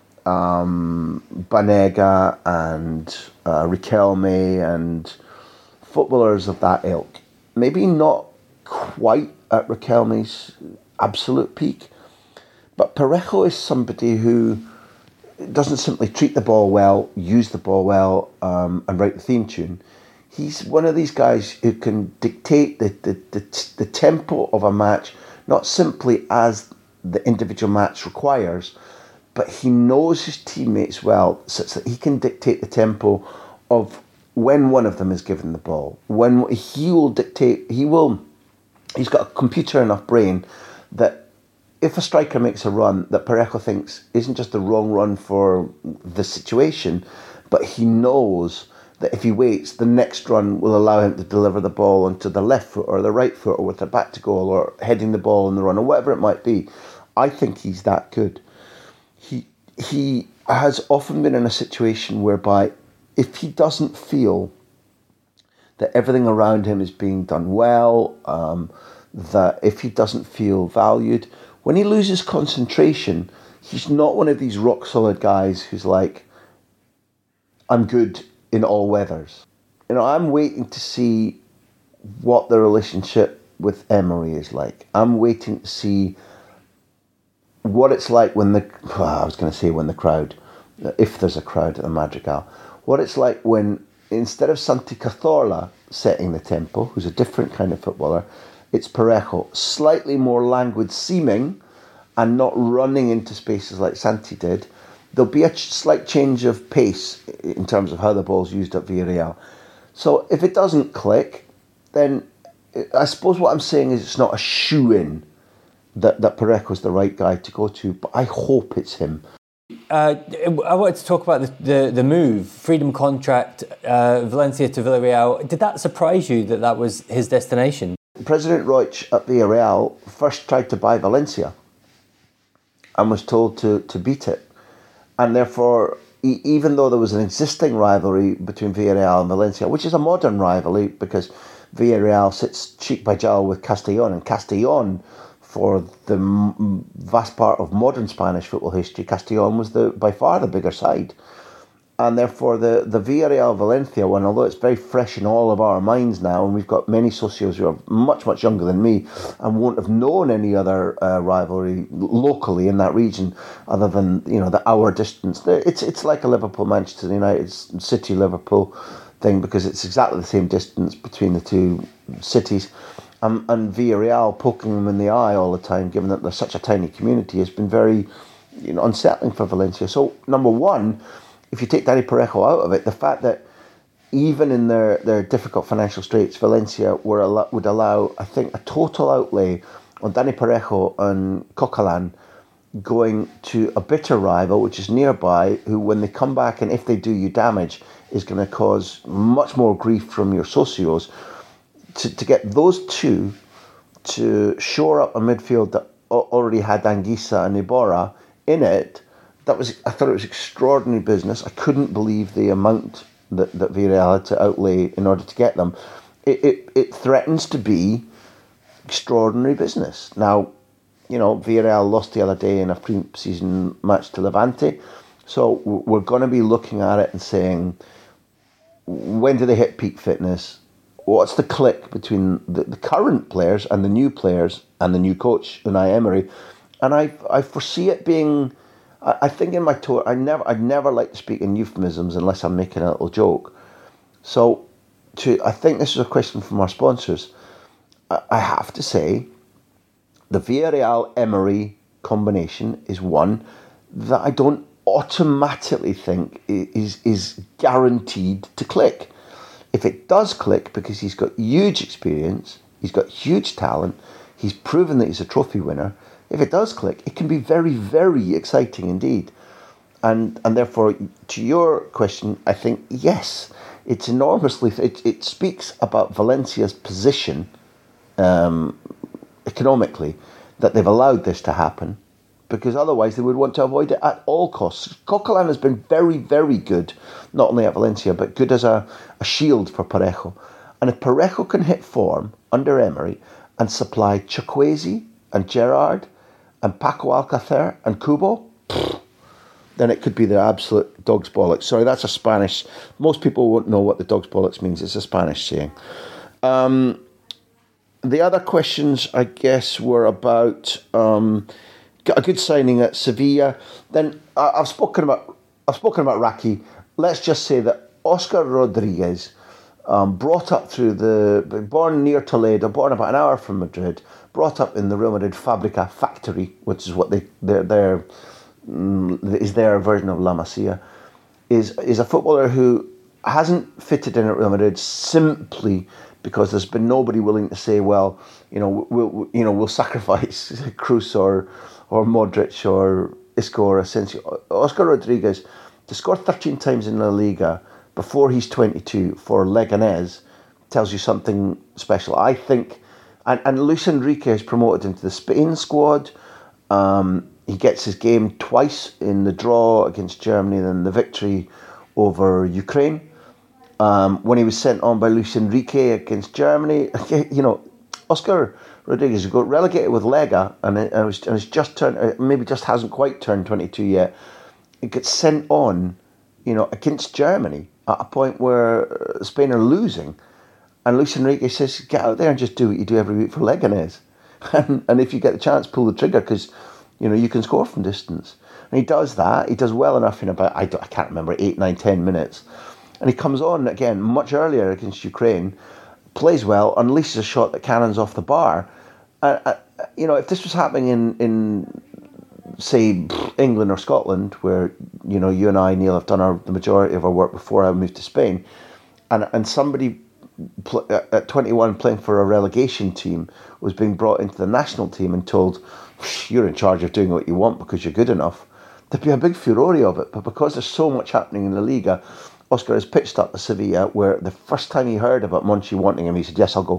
um, Banega and uh, Riquelme and footballers of that ilk. Maybe not quite at Riquelme's absolute peak, but Parejo is somebody who doesn't simply treat the ball well, use the ball well, um, and write the theme tune. He's one of these guys who can dictate the, the, the, the tempo of a match, not simply as the individual match requires, but he knows his teammates well, such that he can dictate the tempo of when one of them is given the ball. When he will dictate, he will, he's got a computer enough brain that if a striker makes a run that Parejo thinks isn't just the wrong run for the situation, but he knows that if he waits, the next run will allow him to deliver the ball onto the left foot or the right foot or with the back to goal or heading the ball on the run or whatever it might be. I think he's that good. He he has often been in a situation whereby if he doesn't feel that everything around him is being done well, um, that if he doesn't feel valued, when he loses concentration, he's not one of these rock-solid guys who's like, I'm good in all weathers. You know, I'm waiting to see what the relationship with Emery is like. I'm waiting to see what it's like when the, well, I was going to say when the crowd, if there's a crowd at the Madrigal, what it's like when, instead of Santi Cazorla setting the tempo, who's a different kind of footballer, it's Parejo, slightly more languid seeming and not running into spaces like Santi did. There'll be a ch- slight change of pace in terms of how the ball's used at Villarreal. So if it doesn't click, then I suppose what I'm saying is it's not a shoe-in that, that Parejo's the right guy to go to, but I hope it's him. Uh, I wanted to talk about the, the, the move, freedom contract, uh, Valencia to Villarreal. Did that surprise you that that was his destination? President Roig at Villarreal first tried to buy Valencia and was told to, to beat it. And therefore, e- even though there was an existing rivalry between Villarreal and Valencia, which is a modern rivalry because Villarreal sits cheek by jowl with Castellón, and Castellón, for the m- vast part of modern Spanish football history, Castellón was the by far the bigger side. And therefore, the, the Villarreal-Valencia one, although it's very fresh in all of our minds now, and we've got many socios who are much, much younger than me and won't have known any other uh, rivalry locally in that region other than, you know, the hour distance. It's it's like a Liverpool-Manchester United, City-Liverpool thing because it's exactly the same distance between the two cities. Um, and Villarreal poking them in the eye all the time, given that they're such a tiny community, has been very, you know, unsettling for Valencia. So, number one, if you take Dani Parejo out of it, the fact that even in their, their difficult financial straits, Valencia were al- would allow, I think, a total outlay on Dani Parejo and Coquelin going to a bitter rival, which is nearby, who, when they come back and if they do you damage, is going to cause much more grief from your socios. To, to get those two to shore up a midfield that already had Anguissa and Iborra in it, That was, I thought it was extraordinary business. I couldn't believe the amount that, that Villarreal had to outlay in order to get them. It, it it threatens to be extraordinary business. Now, you know, Villarreal lost the other day in a pre-season match to Levante. So we're going to be looking at it and saying, when do they hit peak fitness? What's the click between the, the current players and the new players and the new coach, Unai Emery? And I I foresee it being... I think in my tour, I never, I'd never like to speak in euphemisms unless I'm making a little joke. So, to, I think this is a question from our sponsors. I, I have to say, the Villarreal-Emery combination is one that I don't automatically think is is guaranteed to click. If it does click, because he's got huge experience, he's got huge talent, he's proven that he's a trophy winner. If it does click, it can be very, very exciting indeed. And and therefore, to your question, I think, yes, it's enormously, it, it speaks about Valencia's position um, economically, that they've allowed this to happen, because otherwise they would want to avoid it at all costs. Coquelin has been very, very good, not only at Valencia, but good as a, a shield for Parejo. And if Parejo can hit form under Emery and supply Chukwueze and Gerrard and Paco Alcacer and Kubo, pfft, then it could be the absolute dog's bollocks. Sorry, that's a Spanish... Most people won't know what the dog's bollocks means. It's a Spanish saying. Um, the other questions, I guess, were about um, a good signing at Sevilla. Then uh, I've spoken about I've spoken about Raki. Let's just say that Oscar Rodriguez, um, brought up through the... Born near Toledo, born about an hour from Madrid, brought up in the Real Madrid Fabrica factory, which is what they... They're... they're is their version of La Masia, is is a footballer who hasn't fitted in at Real Madrid simply because there's been nobody willing to say, well, you know, we'll, you know, we'll sacrifice Kroos or or Modric or Isco or Asensio. Oscar Rodriguez, to score thirteen times in La Liga before he's twenty-two for Leganés tells you something special. I think, and, and Luis Enrique has promoted him to the Spain squad. Um, He gets his game twice, in the draw against Germany and then the victory over Ukraine. Um, when he was sent on by Luis Enrique against Germany, you know, Oscar Rodriguez got relegated with Lega and it, and it's just turned, maybe just hasn't quite turned twenty-two yet. It gets sent on, you know, against Germany at a point where Spain are losing. And Luis Enrique says, get out there and just do what you do every week for Leganés. And, and if you get the chance, pull the trigger, because you know, you can score from distance. And he does that. He does well enough in about, I, don't, I can't remember, eight, nine, ten minutes. And he comes on again much earlier against Ukraine, plays well, unleashes a shot that cannons off the bar. Uh, uh, you know, if this was happening in, in, say, England or Scotland, where, you know, you and I, Neil, have done our, the majority of our work before I moved to Spain, and, and somebody pl- at twenty-one playing for a relegation team was being brought into the national team and told, you're in charge of doing what you want because you're good enough, there'd be a big furore of it. But because there's so much happening in La Liga, Oscar has pitched up to Sevilla, where the first time he heard about Monchi wanting him, he said, yes, I'll go.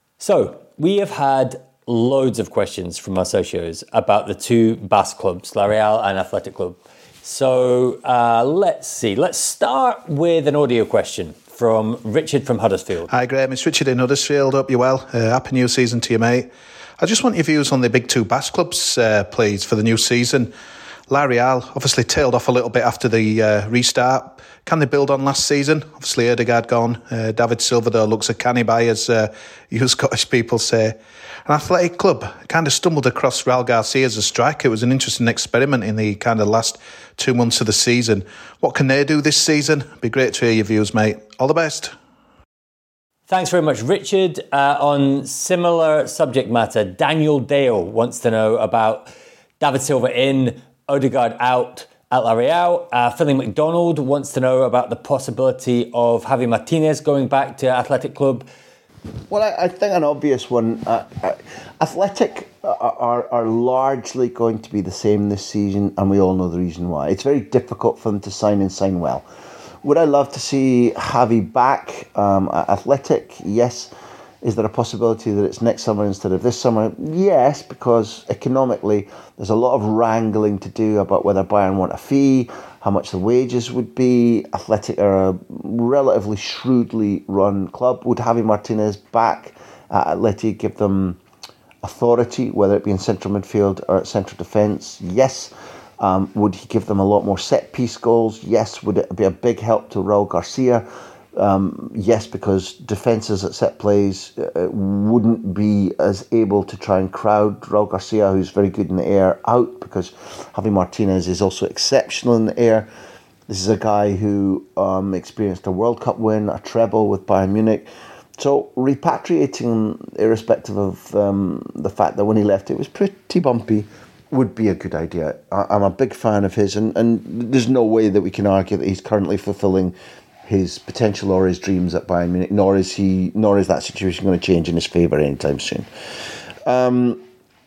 So, we have had loads of questions from our socios about the two Basque clubs, La Real and Athletic Club. So, uh, let's see. Let's start with an audio question from Richard from Huddersfield. Hi, Graham. It's Richard in Huddersfield. Hope you're well. Uh, happy new season to you, mate. I just want your views on the big two Basque clubs, uh, please, for the new season. La Real obviously tailed off a little bit after the uh, restart. Can they build on last season? Obviously, Ødegaard gone. Uh, David Silva, though, looks a canny buy, as uh, you Scottish people say. An Athletic Club kind of stumbled across Raul Garcia as a striker. It was an interesting experiment in the kind of last two months of the season. What can they do this season? Be great to hear your views, mate. All the best. Thanks very much, Richard. Uh, on similar subject matter, Daniel Dale wants to know about David Silva in, Ødegaard out at La Real. Uh, Philly McDonald wants to know about the possibility of Javi Martinez going back to Athletic Club. Well, I, I think an obvious one. Uh, uh, Athletic are, are are largely going to be the same this season, and we all know the reason why. It's very difficult for them to sign and sign well. Would I love to see Javi back um, at Athletic? Yes. Is there a possibility that it's next summer instead of this summer? Yes, because economically there's a lot of wrangling to do about whether Bayern want a fee, how much the wages would be. Athletic are a relatively shrewdly run club. Would Javi Martinez back at Athletic give them authority, whether it be in central midfield or at central defence? Yes. Um, would he give them a lot more set-piece goals? Yes. Would it be a big help to Raul Garcia? Um, yes, because defences at set plays uh, wouldn't be as able to try and crowd Raul Garcia, who's very good in the air, out, because Javi Martinez is also exceptional in the air. This is a guy who um, experienced a World Cup win, a treble with Bayern Munich. So repatriating him, irrespective of um, the fact that when he left it was pretty bumpy, would be a good idea. I, I'm a big fan of his, and, and there's no way that we can argue that he's currently fulfilling his potential or his dreams at Bayern Munich, nor is he, nor is that situation going to change in his favour anytime soon. Um,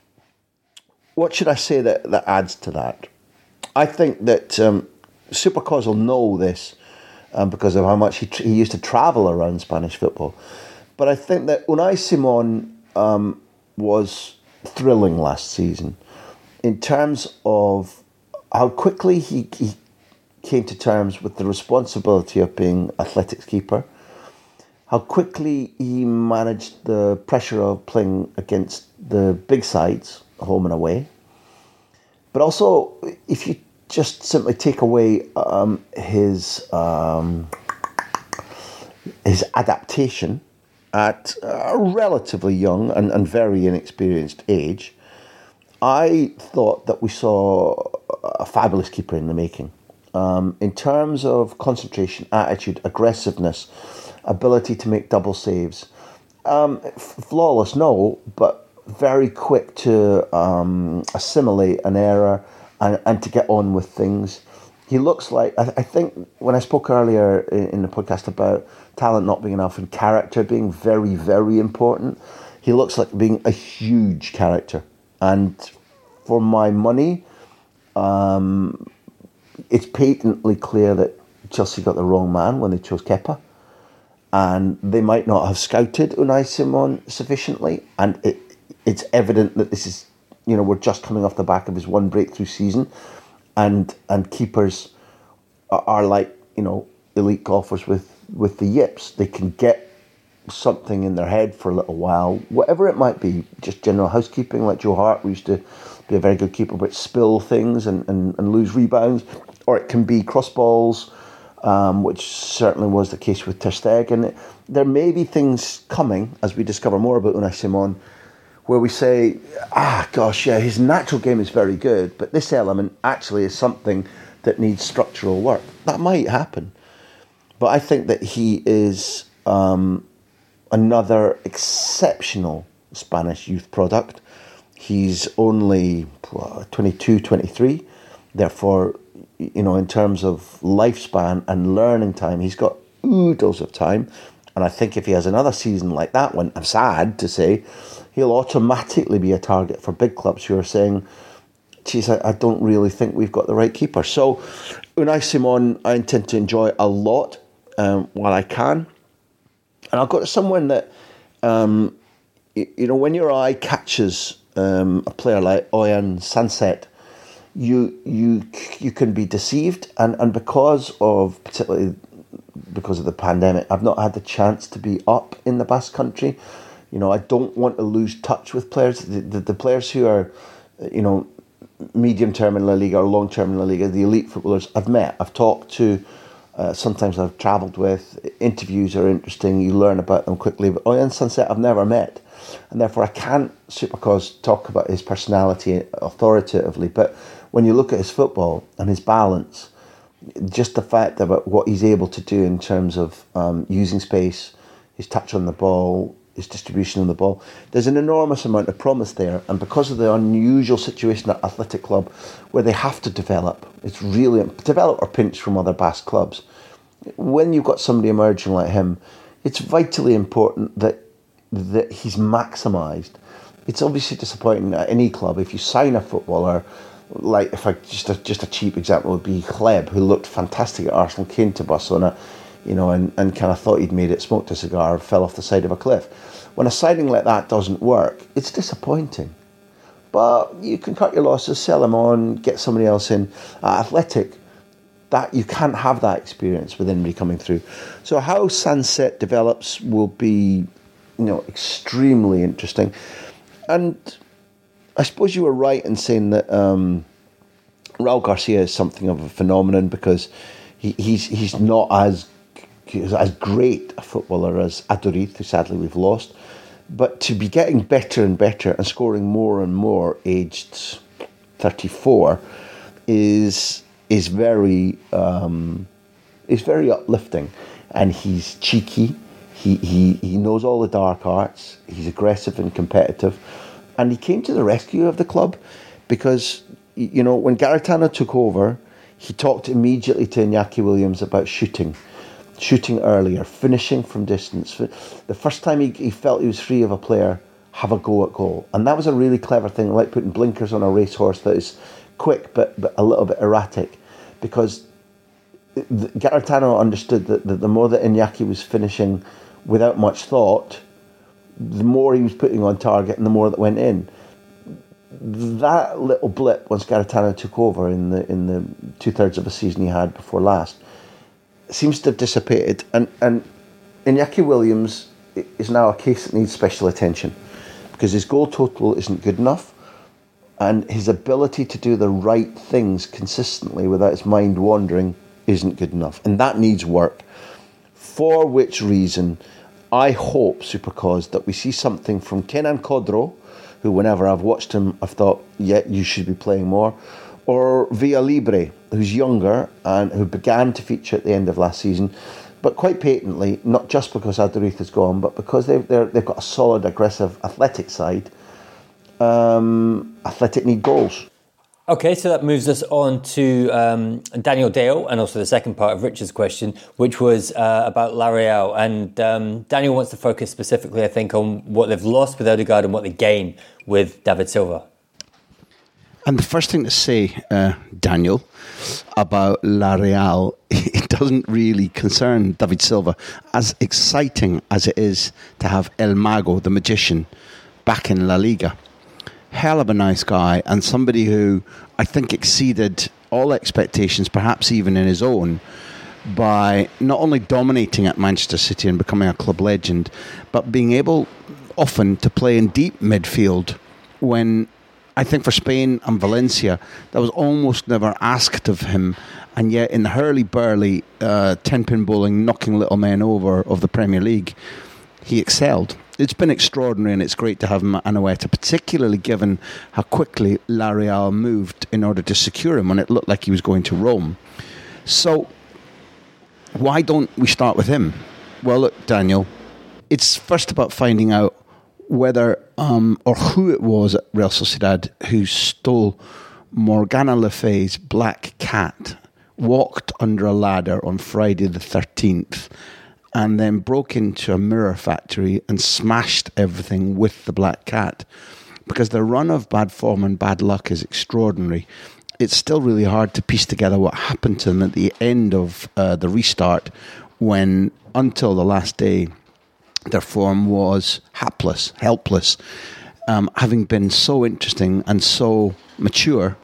what should I say that, that adds to that? I think that um, Supercos will know this, um, because of how much he, he used to travel around Spanish football. But I think that Unai Simon um, was thrilling last season in terms of how quickly he, he came to terms with the responsibility of being Athletic's keeper, how quickly he managed the pressure of playing against the big sides, home and away. But also, if you just simply take away um, his um, his adaptation at a relatively young and, and very inexperienced age, I thought that we saw a fabulous keeper in the making. Um, in terms of concentration, attitude, aggressiveness, ability to make double saves, um, flawless, no, but very quick to um, assimilate an error and, and to get on with things. He looks like, I, I think when I spoke earlier in, in the podcast about talent not being enough and character being very, very important, he looks like being a huge character. And for my money, um, it's patently clear that Chelsea got the wrong man when they chose Kepa. And they might not have scouted Unai Simon sufficiently. And it, it's evident that this is, you know, we're just coming off the back of his one breakthrough season. And and keepers are, are like, you know, elite golfers with, with the yips. They can get something in their head for a little while, whatever it might be, just general housekeeping, like Joe Hart, who used to be a very good keeper, but spill things and, and, and lose rebounds. Or it can be cross balls, um, which certainly was the case with Ter Stegen. There may be things coming, as we discover more about Unai Simon, where we say, ah, gosh, yeah, his natural game is very good, but this element actually is something that needs structural work. That might happen. But I think that he is um, another exceptional Spanish youth product. He's only twenty-two, twenty-three. Therefore, you know, in terms of lifespan and learning time, he's got oodles of time. And I think if he has another season like that one, I'm sad to say, he'll automatically be a target for big clubs who are saying, geez, I, I don't really think we've got the right keeper. So Unai Simon, I intend to enjoy a lot um, while I can. And I'll go to someone that, um, you, you know, when your eye catches um, a player like Oyan Sanset, you you you can be deceived. And, and because of, particularly because of the pandemic, I've not had the chance to be up in the Basque Country. You know, I don't want to lose touch with players. The, the, the players who are, you know, medium term in La Liga or long term in La Liga, the elite footballers I've met, I've talked to, uh, sometimes I've travelled with. Interviews are interesting, you learn about them quickly. But Oyan Sanset I've never met. And therefore I can't, Supercause, talk about his personality authoritatively. But when you look at his football and his balance, just the fact about what he's able to do in terms of um, using space, his touch on the ball, his distribution on the ball, there's an enormous amount of promise there. And because of the unusual situation at Athletic Club, where they have to develop, it's really develop or pinch from other Basque clubs. When you've got somebody emerging like him, it's vitally important that that he's maximised. It's obviously disappointing at any club if you sign a footballer. Like, if I just a, just a cheap example would be Hleb, who looked fantastic at Arsenal, came to Barcelona, you know, and, and kind of thought he'd made it, smoked a cigar, fell off the side of a cliff. When a signing like that doesn't work, it's disappointing. But you can cut your losses, sell him on, get somebody else in. Uh, Athletic, that you can't have that experience with anybody coming through. So how Sanset develops will be, you know, extremely interesting. And I suppose you were right in saying that um, Raul Garcia is something of a phenomenon, because he, he's he's not as as great a footballer as Aduriz, who sadly we've lost, but to be getting better and better and scoring more and more, aged thirty-four, is is very um, is very uplifting. And he's cheeky. He he he knows all the dark arts. He's aggressive and competitive. And he came to the rescue of the club, because, you know, when Garitano took over, he talked immediately to Iñaki Williams about shooting, shooting earlier, finishing from distance. The first time he, he felt he was free of a player, have a go at goal. And that was a really clever thing, like putting blinkers on a racehorse that is quick but, but a little bit erratic, because Gaetano understood that, that the more that Iñaki was finishing without much thought, the more he was putting on target and the more that went in. That little blip, once Gaetano took over in the in the two-thirds of a season he had before last, seems to have dissipated. And, and Iñaki Williams is now a case that needs special attention because his goal total isn't good enough and his ability to do the right things consistently without his mind wandering isn't good enough. And that needs work. For which reason, I hope, Supercause, that we see something from Kenan Kodro, who whenever I've watched him, I've thought, yeah, you should be playing more, or Villa Libre, who's younger and who began to feature at the end of last season, but quite patently, not just because Aduriz has gone, but because they've, they're, they've got a solid, aggressive, athletic side. Um, athletic need goals. Okay, so that moves us on to um, Daniel Dale, and also the second part of Richard's question, which was uh, about La Real. And um, Daniel wants to focus specifically, I think, on what they've lost with Odegaard and what they gain with David Silva. And the first thing to say, uh, Daniel, about La Real, it doesn't really concern David Silva. As exciting as it is to have El Mago, the magician, back in La Liga. Hell of a nice guy, and somebody who I think exceeded all expectations, perhaps even in his own, by not only dominating at Manchester City and becoming a club legend, but being able often to play in deep midfield when I think for Spain and Valencia that was almost never asked of him, and yet in the hurly-burly uh, ten-pin bowling, knocking little men over of the Premier League, he excelled. It's been extraordinary, and it's great to have him at Anoeta, particularly given how quickly La Real moved in order to secure him when it looked like he was going to Rome. So, why don't we start with him? Well, look, Daniel, it's first about finding out whether um, or who it was at Real Sociedad who stole Morgana Le Fay's black cat, walked under a ladder on Friday the thirteenth, and then broke into a mirror factory and smashed everything with the black cat. Because the run of bad form and bad luck is extraordinary. It's still really hard to piece together what happened to them at the end of uh, the restart, when, until the last day, their form was hapless, helpless, um, having been so interesting and so mature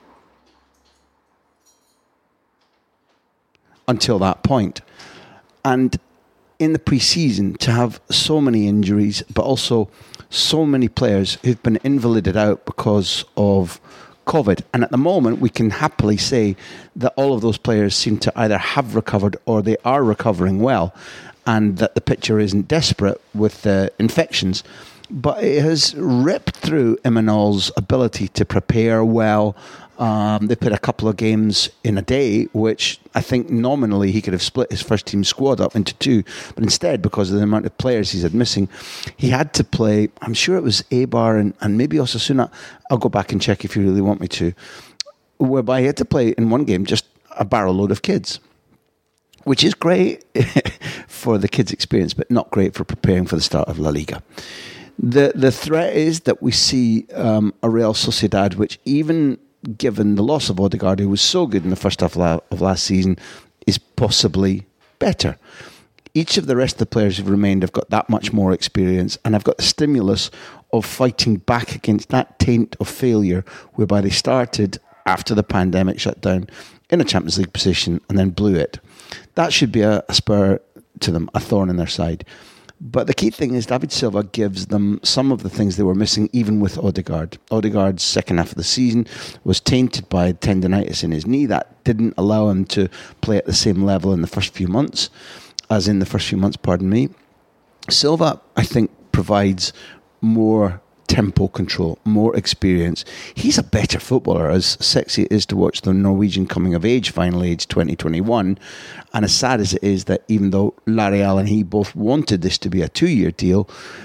until that point. And in the pre-season, to have so many injuries, but also so many players who've been invalided out because of COVID. And at the moment, we can happily say that all of those players seem to either have recovered or they are recovering well, and that the picture isn't desperate with the infections. But it has ripped through Imanol's ability to prepare well. Um, they put a couple of games in a day, which I think nominally he could have split his first team squad up into two. But instead, because of the amount of players he's had missing, he had to play, I'm sure it was Eibar and, and maybe Osasuna. I'll go back and check if you really want me to. Whereby he had to play in one game just a barrel load of kids, which is great for the kids' experience, but not great for preparing for the start of La Liga. The, the threat is that we see um, a Real Sociedad, which even given the loss of Odegaard, who was so good in the first half of last season, is possibly better. Each of the rest of the players who've remained have got that much more experience and have got the stimulus of fighting back against that taint of failure, whereby they started after the pandemic shutdown in a Champions League position and then blew it. That should be a, a spur to them, a thorn in their side. But the key thing is David Silva gives them some of the things they were missing, even with Odegaard. Odegaard's second half of the season was tainted by tendinitis in his knee. That didn't allow him to play at the same level in the first few months, as in the first few months, pardon me. Silva, I think, provides more tempo control, more experience. He's a better footballer, as sexy it is to watch the Norwegian coming of age, final age twenty twenty-one. And as sad as it is that even though La Real and he both wanted this to be a two-year deal,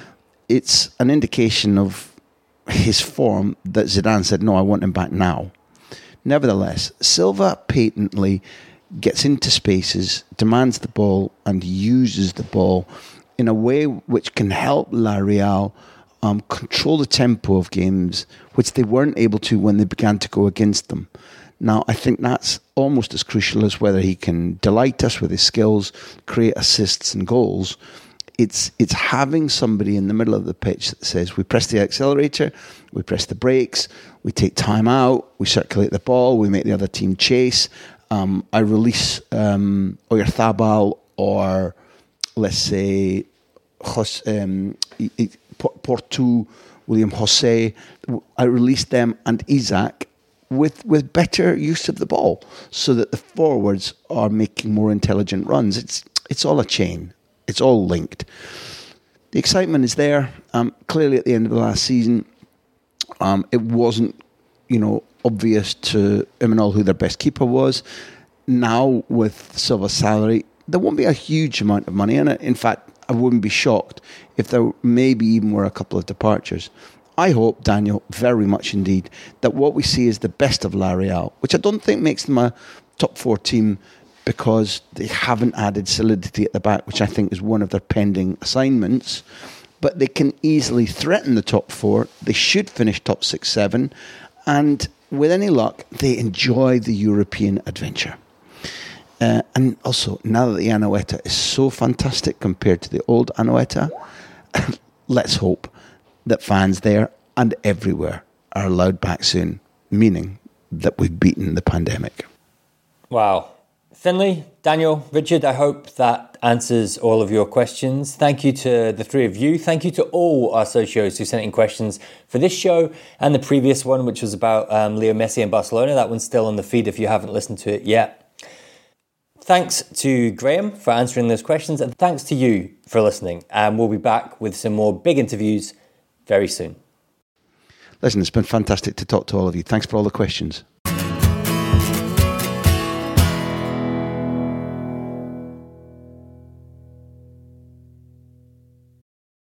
it's an indication of his form that Zidane said, no, I want him back now. Nevertheless, Silva patently gets into spaces, demands the ball, and uses the ball in a way which can help La Real Um, control the tempo of games, which they weren't able to when they began to go against them. Now, I think that's almost as crucial as whether he can delight us with his skills, create assists and goals. It's it's having somebody in the middle of the pitch that says, we press the accelerator, we press the brakes, we take time out, we circulate the ball, we make the other team chase. Um, I release um, Oyarzabal or, let's say, um, Porto, William Jose. I release them and Isak with with better use of the ball so that the forwards are making more intelligent runs. It's it's all a chain. It's all linked. The excitement is there. Um, clearly, at the end of the last season, um, it wasn't, you know, obvious to Imanol who their best keeper was. Now, with Silva's salary, there won't be a huge amount of money in it. In fact, I wouldn't be shocked if there maybe even were a couple of departures. I hope, Daniel, very much indeed, that what we see is the best of La Real, which I don't think makes them a top four team because they haven't added solidity at the back, which I think is one of their pending assignments. But they can easily threaten the top four. They should finish top six, seven. And with any luck, they enjoy the European adventure. Uh, and also, now that the Anoeta is so fantastic compared to the old Anoeta, let's hope that fans there and everywhere are allowed back soon, meaning that we've beaten the pandemic. Wow. Finlay, Daniel, Richard, I hope that answers all of your questions. Thank you to the three of you. Thank you to all our socios who sent in questions for this show and the previous one, which was about um, Leo Messi and Barcelona. That one's still on the feed if you haven't listened to it yet. Thanks to Graham for answering those questions, and thanks to you for listening. And we'll be back with some more big interviews very soon. Listen, it's been fantastic to talk to all of you. Thanks for all the questions.